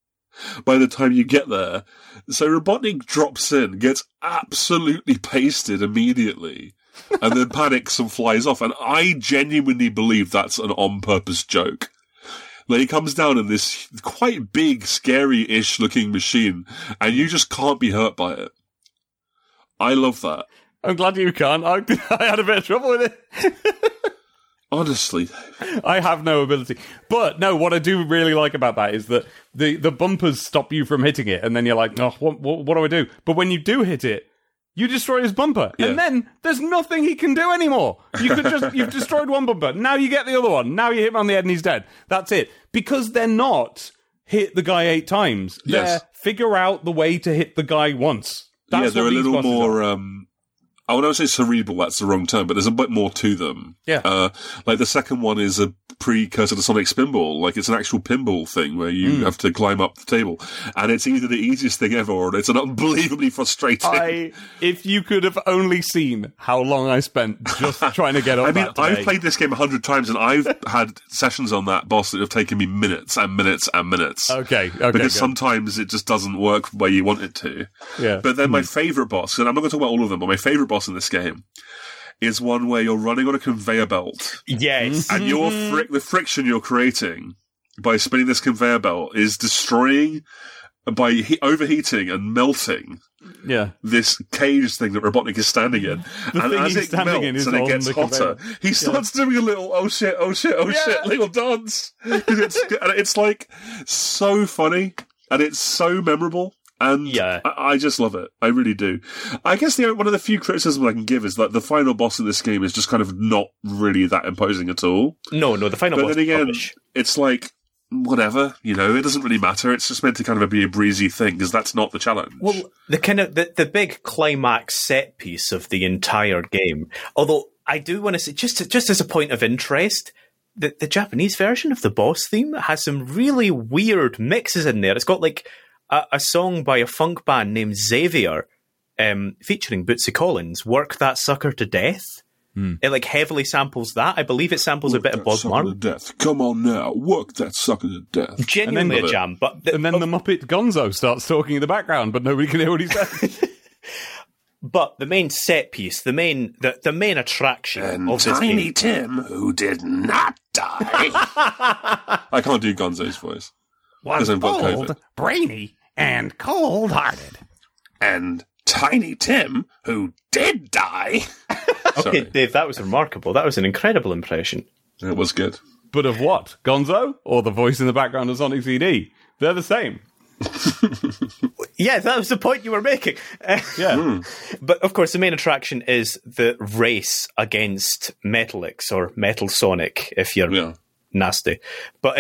by the time you get there. So Robotnik drops in, gets absolutely pasted immediately, and then panics and flies off. And I genuinely believe that's an on-purpose joke. Like, he comes down in this quite big, scary-ish looking machine, and you just can't be hurt by it. I love that. I'm glad you can't. I had a bit of trouble with it. Honestly. I have no ability. But, no, what I do really like about that is that the bumpers stop you from hitting it, and then you're like, oh, what do I do? But when you do hit it, you destroy his bumper, and then there's nothing he can do anymore. You've destroyed one bumper. Now you get the other one. Now you hit him on the head and he's dead. That's it. Because they're not hit the guy 8 times. They're figure out the way to hit the guy once. That's they're a little more, are. I would not say cerebral, that's the wrong term, but there's a bit more to them. Yeah. Like the second one is a precursor to Sonic Spinball. Like it's an actual pinball thing where you have to climb up the table. And it's either the easiest thing ever or it's an unbelievably frustrating. If you could have only seen how long I spent just trying to get up. I mean, that today. I've played this game 100 times and I've had sessions on that boss that have taken me minutes and minutes and minutes. Okay. Because sometimes it just doesn't work where you want it to. Yeah. But then my favourite boss, and I'm not going to talk about all of them, but my favourite boss in this game is one where you're running on a conveyor belt. Yes. And the friction you're creating by spinning this conveyor belt is destroying, by overheating and melting this cage thing that Robotnik is standing in. And as it melts and it gets hotter, he starts doing a little, oh shit, little dance. It's like so funny and it's so memorable. And I just love it. I really do. I guess one of the few criticisms I can give is that the final boss in this game is just kind of not really that imposing at all. No, the final boss then again, is rubbish. It's like, whatever, it doesn't really matter. It's just meant to kind of be a breezy thing, because that's not the challenge. Well, the big climax set piece of the entire game, although I do want to say, just as a point of interest, the Japanese version of the boss theme has some really weird mixes in there. It's got like a song by a funk band named Xavier, featuring Bootsy Collins, "Work That Sucker to Death." It like heavily samples that. I believe it samples a bit of Bob Marley. Death. Come on now, work that sucker to death. Genuinely a jam. And then the Muppet Gonzo starts talking in the background, but nobody can hear what he says. But the main set piece, the main attraction of this Tiny game, Tim, who did not die. I can't do Gonzo's voice. Was bold, brainy, and cold-hearted. And Tiny Tim, who did die. Okay, Dave, that was remarkable. That was an incredible impression. It was good. But of what? Gonzo? Or the voice in the background of Sonic CD? They're the same. Yeah, that was the point you were making. But of course, the main attraction is the race against Metalix, or Metal Sonic, if you're nasty. But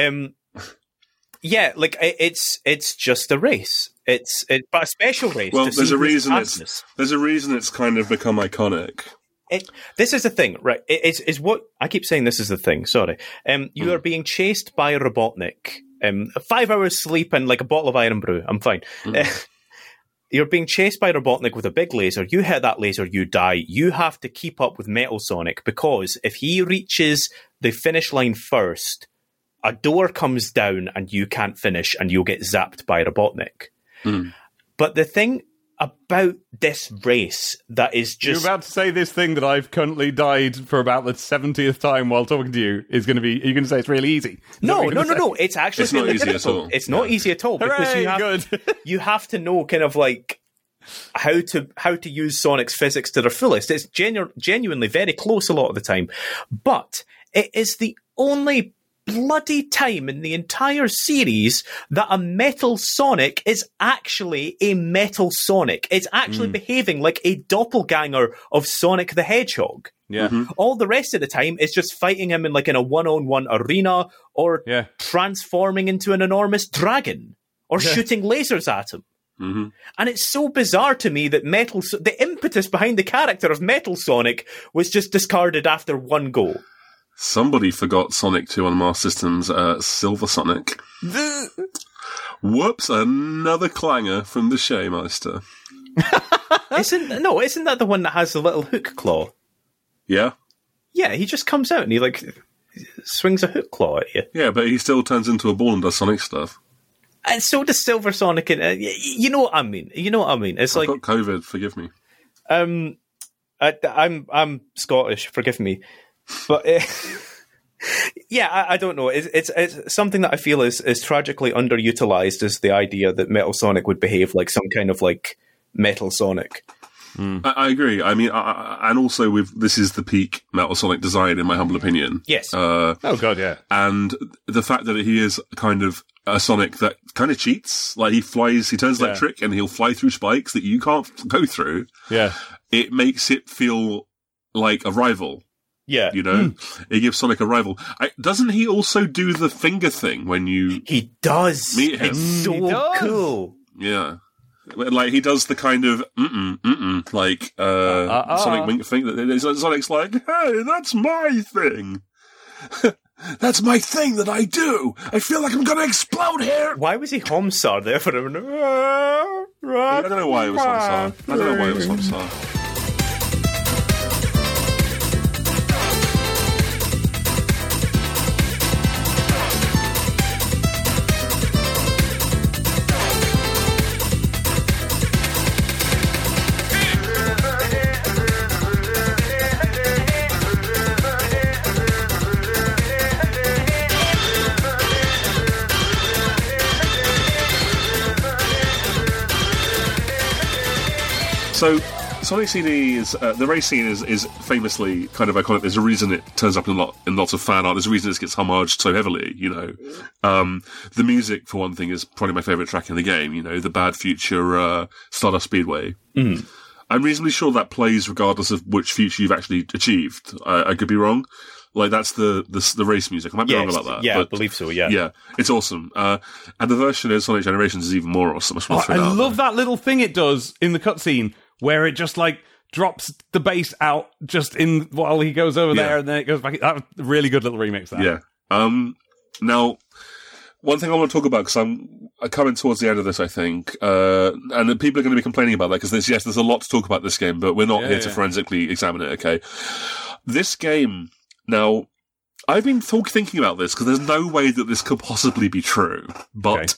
like it's just a race. But a special race. Well, there's a reason it's kind of become iconic. This is the thing, right? It's what I keep saying. This is the thing. Sorry, you are being chased by Robotnik. 5 hours sleep and like a bottle of Iron Brew. I'm fine. You're being chased by Robotnik with a big laser. You hit that laser, you die. You have to keep up with Metal Sonic because if he reaches the finish line first, a door comes down and you can't finish and you'll get zapped by Robotnik. But the thing about this race that is just... You're about to say this thing that I've currently died for about the 70th time while talking to you is going to be... Are you going to say it's really easy? No. It's actually It's not really easy at difficult. all. It's not easy at all because Hooray, you have to know kind of like how to use Sonic's physics to their fullest. It's genuinely very close a lot of the time. But it is the only bloody time in the entire series that a Metal Sonic is actually a Metal Sonic. It's actually behaving like a doppelganger of Sonic the Hedgehog. Yeah. All the rest of the time is just fighting him in like in a one-on-one arena or transforming into an enormous dragon or shooting lasers at him. And it's so bizarre to me that the impetus behind the character of Metal Sonic was just discarded after one go. Somebody forgot Sonic 2 on Master System's Silver Sonic. Whoops, another clanger from the Shaymeister. Isn't that the one that has the little hook claw? Yeah? Yeah, he just comes out and he like swings a hook claw at you. Yeah, but he still turns into a ball and does Sonic stuff. And so does Silver Sonic. And you know what I mean. It's I've like got COVID, forgive me. I'm Scottish, forgive me. But I don't know. It's something that I feel is tragically underutilized is the idea that Metal Sonic would behave like some kind of like Metal Sonic. I agree. I mean, and also this is the peak Metal Sonic design, in my humble opinion. Yes. Oh god, yeah. And the fact that he is kind of a Sonic that kind of cheats, like he turns electric and he'll fly through spikes that you can't go through. Yeah. It makes it feel like a rival. Yeah. You know, it gives Sonic a rival. Doesn't he also do the finger thing when you... He does. Meet him? It's so cool. Yeah. Like, he does the kind of, like, Sonic wink thing. Sonic's like, hey, that's my thing. That's my thing that I do. I feel like I'm going to explode here. Why was he Homsar there for him? I don't know why it was Homsar. So, Sonic CD is the race scene is famously kind of iconic. There's a reason it turns up in lots of fan art. There's a reason it gets homaged so heavily. You know, the music for one thing is probably my favorite track in the game. You know, the Bad Future Stardust Speedway. I'm reasonably sure that plays regardless of which future you've actually achieved. I could be wrong. Like that's the race music. I might be wrong about that. Yeah, but, I believe so. Yeah, yeah, it's awesome. And the version of Sonic Generations is even more awesome. I love that little thing it does in the cutscene where it just like drops the bass out just in while he goes over there, and then it goes back. That was a really good little remix. That. Yeah. Now, one thing I want to talk about because I'm coming towards the end of this, I think, and people are going to be complaining about that because there's a lot to talk about this game, but we're not here to forensically examine it. Okay, this game. Now, I've been thinking about this because there's no way that this could possibly be true, but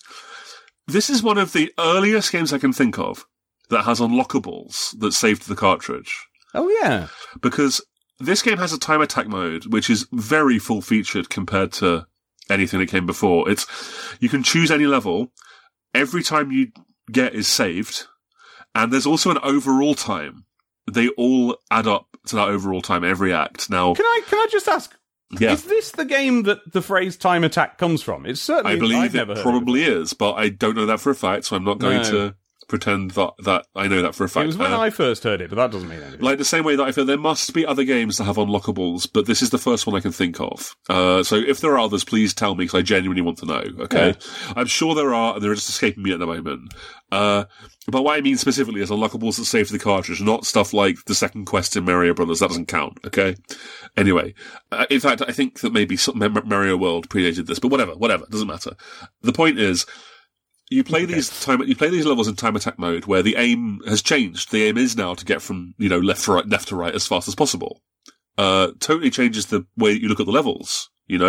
this is one of the earliest games I can think of that has unlockables that saved the cartridge. Oh, yeah. Because this game has a time attack mode, which is very full-featured compared to anything that came before. You can choose any level. Every time you get is saved. And there's also an overall time. They all add up to that overall time, every act. Now, can I just ask? Yeah. Is this the game that the phrase "time attack" comes from? It's certainly. I believe it probably is, but I don't know that for a fact, so I'm not going to pretend that I know that for a fact. It was when I first heard it, but that doesn't mean anything. Like the same way that I feel there must be other games that have unlockables, but this is the first one I can think of. So if there are others, please tell me because I genuinely want to know. Okay, yeah. I'm sure there are, and they're just escaping me at the moment. But what I mean specifically is unlockables that save the cartridge, not stuff like the second quest in Mario Brothers. That doesn't count. Okay. Anyway, in fact, I think that maybe Mario World predated this, but whatever, doesn't matter. The point is, You play these levels in time attack mode where the aim has changed. The aim is now to get from, left to right as fast as possible. Totally changes the way you look at the levels,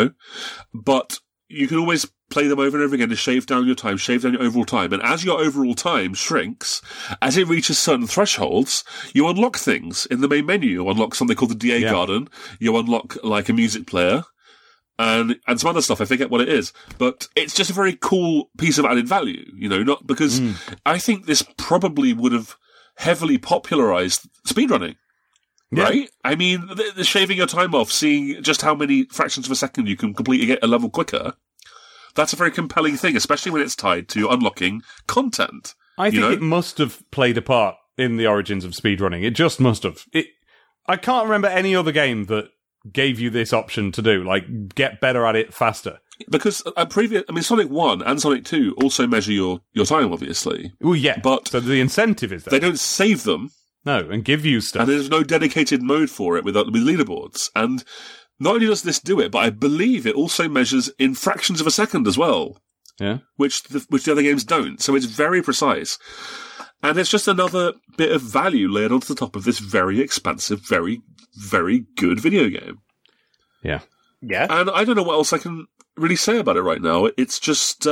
but you can always play them over and over again to shave down your time, shave down your overall time. And as your overall time shrinks, as it reaches certain thresholds, you unlock things in the main menu. You unlock something called the DA Garden. You unlock like a music player. And some other stuff, I forget what it is. But it's just a very cool piece of added value, not because I think this probably would have heavily popularized speedrunning. Yeah. Right? I mean, the shaving your time off, seeing just how many fractions of a second you can completely get a level quicker, that's a very compelling thing, especially when it's tied to unlocking content. I think it must have played a part in the origins of speedrunning. It just must have. I can't remember any other game that gave you this option to do, like, get better at it faster. Because Sonic 1 and Sonic 2 also measure your time, obviously. Well, yeah, but so the incentive is there. They don't save them. No, and give you stuff. And there's no dedicated mode for it with leaderboards. And not only does this do it, but I believe it also measures in fractions of a second as well. Yeah. Which the other games don't. So it's very precise. And it's just another bit of value layered onto the top of this very expansive, very, very good video game. Yeah. Yeah. And I don't know what else I can really say about it right now. It's just,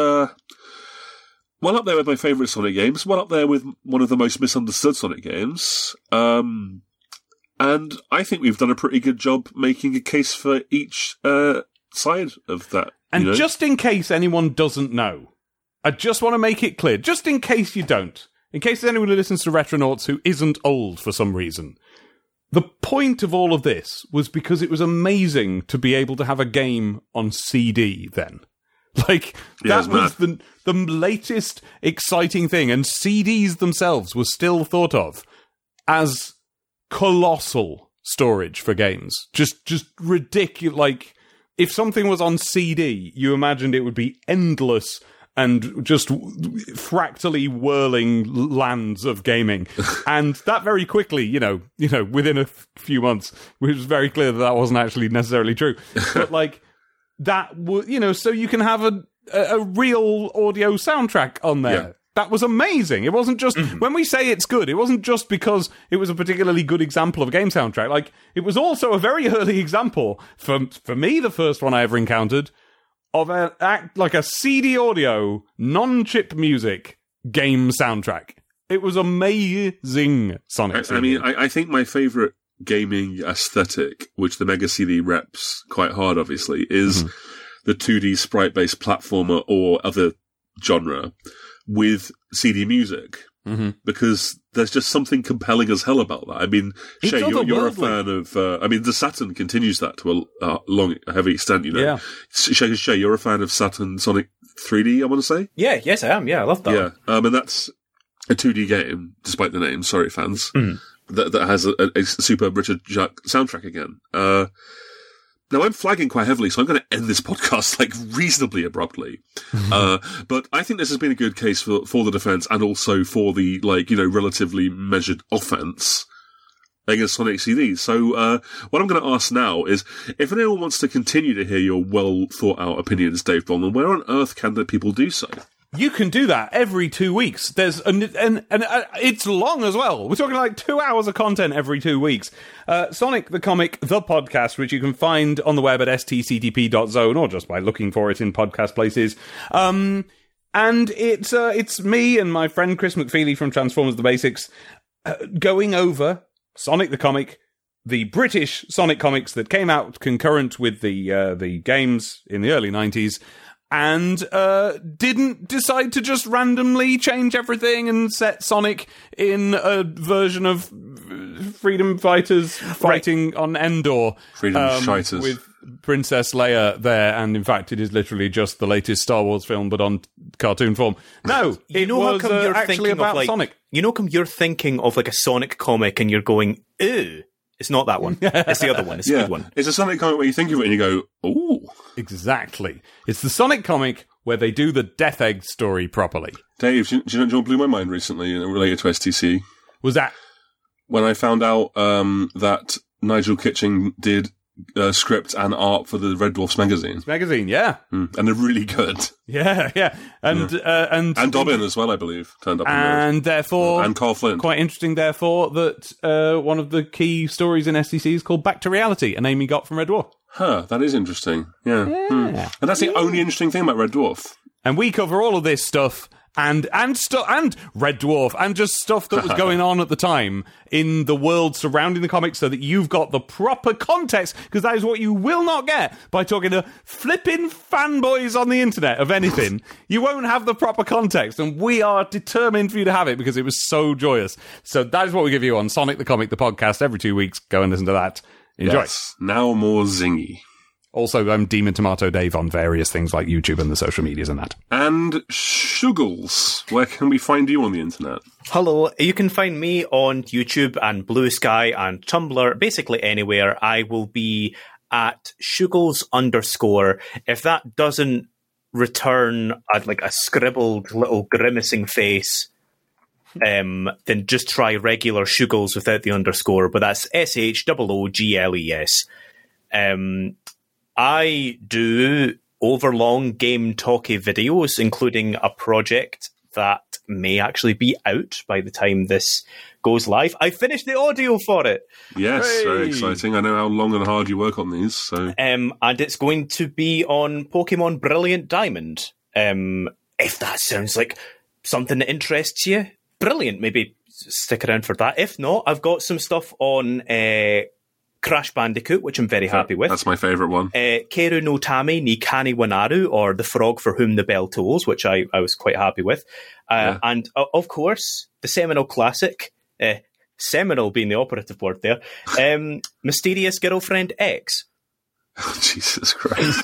well up there with my favourite Sonic games, well up there with one of the most misunderstood Sonic games. And I think we've done a pretty good job making a case for each side of that. And just in case anyone doesn't know, I just want to make it clear, just in case you don't, in case there's anyone who listens to Retronauts who isn't old for some reason, the point of all of this was because it was amazing to be able to have a game on CD then. Like, that was the latest exciting thing, and CDs themselves were still thought of as colossal storage for games. Just ridiculous. Like, if something was on CD, you imagined it would be endless and just fractally whirling lands of gaming. And that very quickly, within a few months, it was very clear that wasn't actually necessarily true. But, like, that would, so you can have a real audio soundtrack on there. Yeah. That was amazing. It wasn't just, when we say it's good, it wasn't just because it was a particularly good example of a game soundtrack. Like, it was also a very early example, for me, the first one I ever encountered, of a CD audio, non-chip music game soundtrack. It was amazing, Sonic. I think my favourite gaming aesthetic, which the Mega CD reps quite hard, obviously, is the 2D sprite-based platformer or other genre with CD music. Because there's just something compelling as hell about that. I mean, Shay, you're a fan of... the Saturn continues that to a heavy extent, Yeah. Shay, you're a fan of Saturn Sonic 3D, I want to say? Yeah, yes, I am. Yeah, I love that. Yeah, and that's a 2D game, despite the name, sorry fans, that has a super Richard Jacques soundtrack again. Now, I'm flagging quite heavily, so I'm going to end this podcast, reasonably abruptly. But I think this has been a good case for the defense and also for the, relatively measured offense against Sonic CD. So, what I'm going to ask now is, if anyone wants to continue to hear your well-thought-out opinions, Dave Bowman, where on earth can the people do so? You can do that every 2 weeks. There's and it's long as well. We're talking 2 hours of content every 2 weeks. Sonic the Comic, the podcast, which you can find on the web at stctp.zone or just by looking for it in podcast places. And it's me and my friend Chris McFeely from Transformers The Basics going over Sonic the Comic, the British Sonic comics that came out concurrent with the games in the early 90s. And didn't decide to just randomly change everything and set Sonic in a version of Freedom Fighters fighting on Endor. Freedom Fighters. With Princess Leia there, and in fact it is literally just the latest Star Wars film, but on cartoon form. No, it was actually about Sonic. You know, you're thinking of a Sonic comic and you're going, ew. It's not that one. It's the other one. It's a good one. It's a Sonic comic where you think of it and you go, ooh. Exactly. It's the Sonic comic where they do the Death Egg story properly. Dave, do you know what blew my mind recently related to STC? Was that? When I found out that Nigel Kitching did script and art for the Red Dwarfs magazine. Yeah. And they're really good. Yeah. And Dobbin as well, I believe, turned up. And therefore... And Carl Flint. Quite interesting, therefore, that one of the key stories in SDC is called Back to Reality, a name he got from Red Dwarf. Huh, that is interesting. Yeah. And that's the only interesting thing about Red Dwarf. And we cover all of this stuff and Red Dwarf and just stuff that was going on at the time in the world surrounding the comics, so that you've got the proper context, because that is what you will not get by talking to flipping fanboys on the internet of anything. You won't have the proper context, and we are determined for you to have it because it was so joyous. So that is what we give you on Sonic the Comic, the podcast, every 2 weeks. Go and listen to that. Enjoy. Yes, now more zingy. Also, I'm Demon Tomato Dave on various things like YouTube and the social medias and that. And Shuggles, where can we find you on the internet? Hello, you can find me on YouTube and Blue Sky and Tumblr, basically anywhere. I will be at Shuggles_. If that doesn't return a scribbled little grimacing face, then just try regular Shuggles without the underscore, but that's SHOOGLES. I do overlong game talky videos, including a project that may actually be out by the time this goes live. I finished the audio for it. Yes, very exciting. I know how long and hard you work on these. So, and it's going to be on Pokemon Brilliant Diamond. If that sounds like something that interests you, brilliant. Maybe stick around for that. If not, I've got some stuff on Crash Bandicoot, which I'm very happy with. That's my favourite one. Keru no Tame ni Kani Wanaru, or The Frog for Whom the Bell Tolls, which I was quite happy with. And, of course, the seminal classic, seminal being the operative word there, Mysterious Girlfriend X. Oh, Jesus Christ.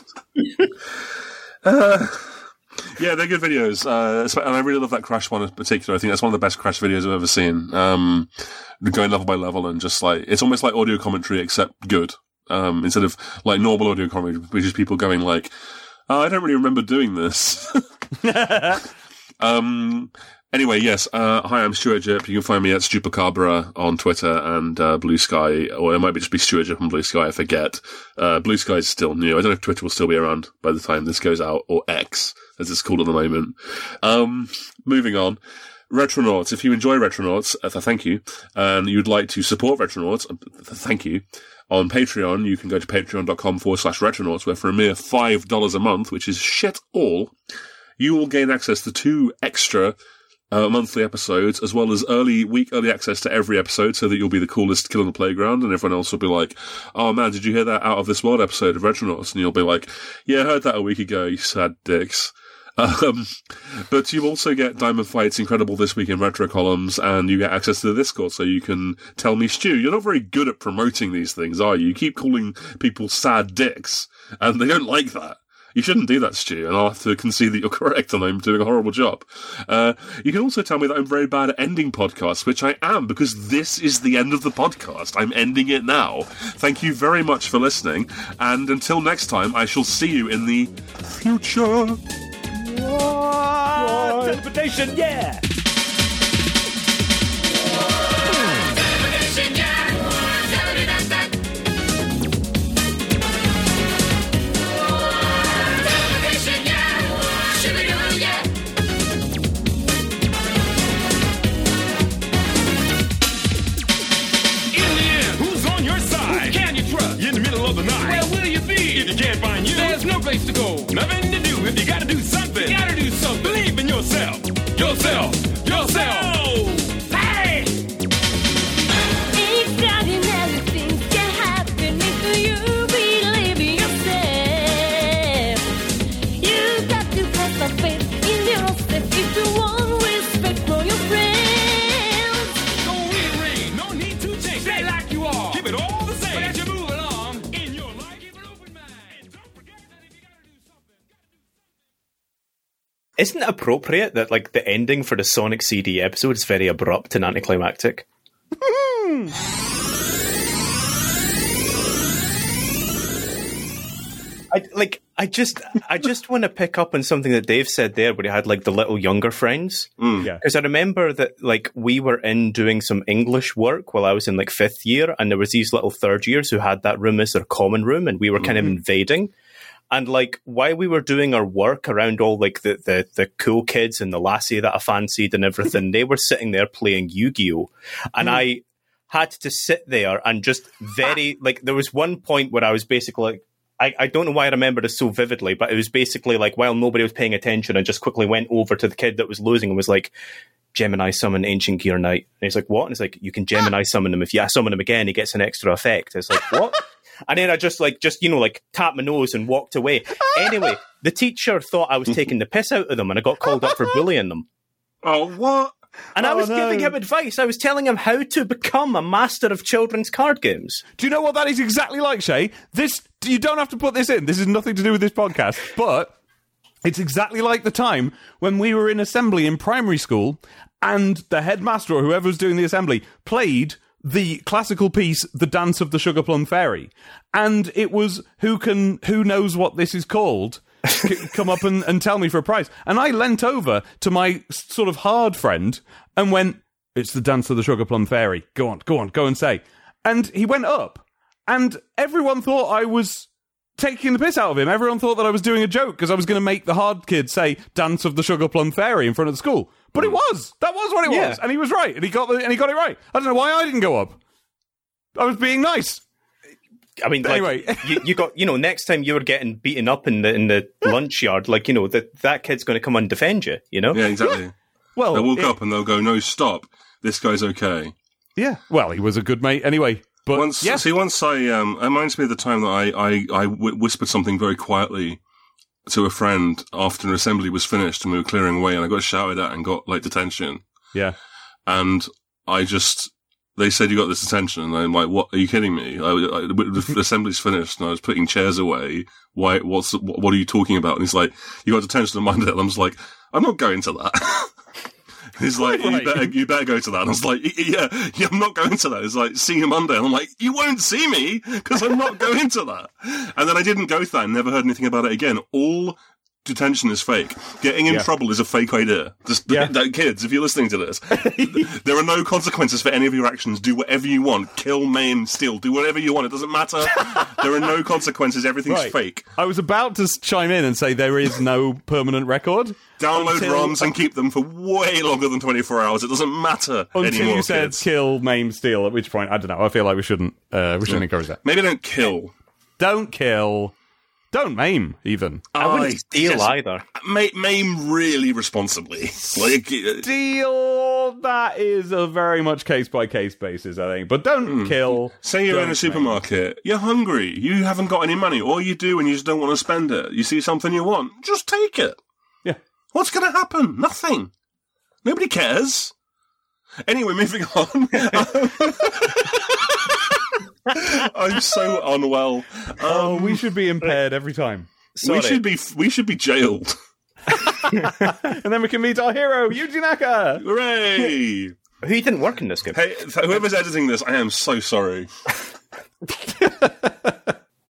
Yeah, they're good videos, and I really love that Crash one in particular. I think that's one of the best Crash videos I've ever seen. Going level by level, and just it's almost like audio commentary except good. Instead of like normal audio commentary, which is people going like, "Oh, I don't really remember doing this." Anyway, yes. Hi, I'm Stuart Jip. You can find me at Stupacabra on Twitter and Blue Sky, or it might just be Stuart Jip on Blue Sky. I forget. Blue Sky is still new. I don't know if Twitter will still be around by the time this goes out, or X, as it's called at the moment. Moving on. Retronauts. If you enjoy Retronauts, thank you, and you'd like to support Retronauts, thank you. On Patreon, you can go to patreon.com/Retronauts, where for a mere $5 a month, which is shit all, you will gain access to 2 extra monthly episodes, as well as early access to every episode, so that you'll be the coolest kid on the playground, and everyone else will be like, "Oh man, did you hear that Out of This World episode of Retronauts?" And you'll be like, "Yeah, I heard that a week ago, you sad dicks." But you also get Diamond Fight's Incredible This Week in Retro columns, and you get access to the Discord, so you can tell me, "Stu, you're not very good at promoting these things, are you? You keep calling people sad dicks, and they don't like that. You shouldn't do that, Stu," and I'll have to concede that you're correct and I'm doing a horrible job. You can also tell me that I'm very bad at ending podcasts, which I am, because this is the end of the podcast. I'm ending it now. Thank you very much for listening, and until next time, I shall see you in the future. Teleportation, yeah! No place to go, nothing to do. If you gotta do something, you gotta do something. Believe in yourself, yourself, yourself. Hey! Extraordinary things can happen if you believe in yourself. You got to have a faith in yourself if you want respect from your friends. Don't rearrange, no need to change. Stay like you are, keep it all the same. But as you move along in your life, keep an open mind. And don't forget that if you gotta do something. Isn't it appropriate that the ending for the Sonic CD episode is very abrupt and anticlimactic? I just want to pick up on something that Dave said there, where he had like the little younger friends. Yeah. Because I remember that like we were in doing some English work while I was in like 5th year, and there was these little third years who had that room as their common room, and we were kind of invading. And like while we were doing our work around all like the cool kids and the lassie that I fancied and everything, they were sitting there playing Yu-Gi-Oh! And I had to sit there and just like there was one point where I was basically like, I don't know why I remember this so vividly, but it was basically like while nobody was paying attention, I just quickly went over to the kid that was losing and was like, Gemini summon Ancient Gear Knight. And he's like, what? And it's like, you can Gemini summon him. If you summon him again, he gets an extra effect. It's like, what? And then I just tapped my nose and walked away. Anyway, the teacher thought I was taking the piss out of them, and I got called up for bullying them. Oh, what? And I was giving him advice. I was telling him how to become a master of children's card games. Do you know what that is exactly like, Shay? You don't have to put this in. This has nothing to do with this podcast. But it's exactly like the time when we were in assembly in primary school and the headmaster or whoever was doing the assembly played the classical piece, The Dance of the Sugar Plum Fairy. And it was, who knows what this is called? Come up and tell me for a prize. And I leant over to my sort of hard friend and went, it's the Dance of the Sugar Plum Fairy. Go on, go and say. And he went up, and everyone thought I was taking the piss out of him. Everyone thought that I was doing a joke because I was going to make the hard kid say Dance of the Sugar Plum Fairy in front of the school. But it was. That was what it was. And he was right. And he got it right. I don't know why I didn't go up. I was being nice. I mean, anyway, you got, next time you were getting beaten up in the lunch yard, like, that kid's going to come and defend you, Yeah, exactly. Well, they'll walk up and they'll go, no, stop. This guy's okay. Yeah. Well, he was a good mate anyway. But once it reminds me of the time that I whispered something very quietly to a friend after an assembly was finished and we were clearing away, and I got shouted at and got like detention. Yeah. And they said, you got this detention, and I'm like, what? Are you kidding me? The assembly's finished, and I was putting chairs away. Why? What are you talking about? And he's like, you got detention on Monday. And I'm just like, I'm not going to that. He's like, you better go to that. And I was like, yeah, I'm not going to that. He's like, see you Monday. And I'm like, you won't see me because I'm not going to that. And then I didn't go to that and never heard anything about it again. All detention is fake. Getting in trouble is a fake idea. Kids, if you're listening to this, there are no consequences for any of your actions. Do whatever you want. Kill, maim, steal. Do whatever you want. It doesn't matter. There are no consequences. Everything's fake. I was about to chime in and say there is no permanent record. Download ROMs and keep them for way longer than 24 hours. It doesn't matter until anymore, you said kids. Kill, maim, steal. At which point, I don't know. I feel like we shouldn't encourage that. Maybe don't kill. Don't kill. Don't maim, even. I wouldn't steal either. Maim really responsibly. Steal, that is a very much case-by-case basis, I think. But don't kill. Say you're in a supermarket. You're hungry. You haven't got any money. All you do and you just don't want to spend it. You see something you want. Just take it. Yeah. What's going to happen? Nothing. Nobody cares. Anyway, moving on. I'm so unwell. We should be impaired every time. We should be jailed. And then we can meet our hero, Yuji Naka. Hooray! He didn't work in this game. Hey, whoever's editing this, I am so sorry.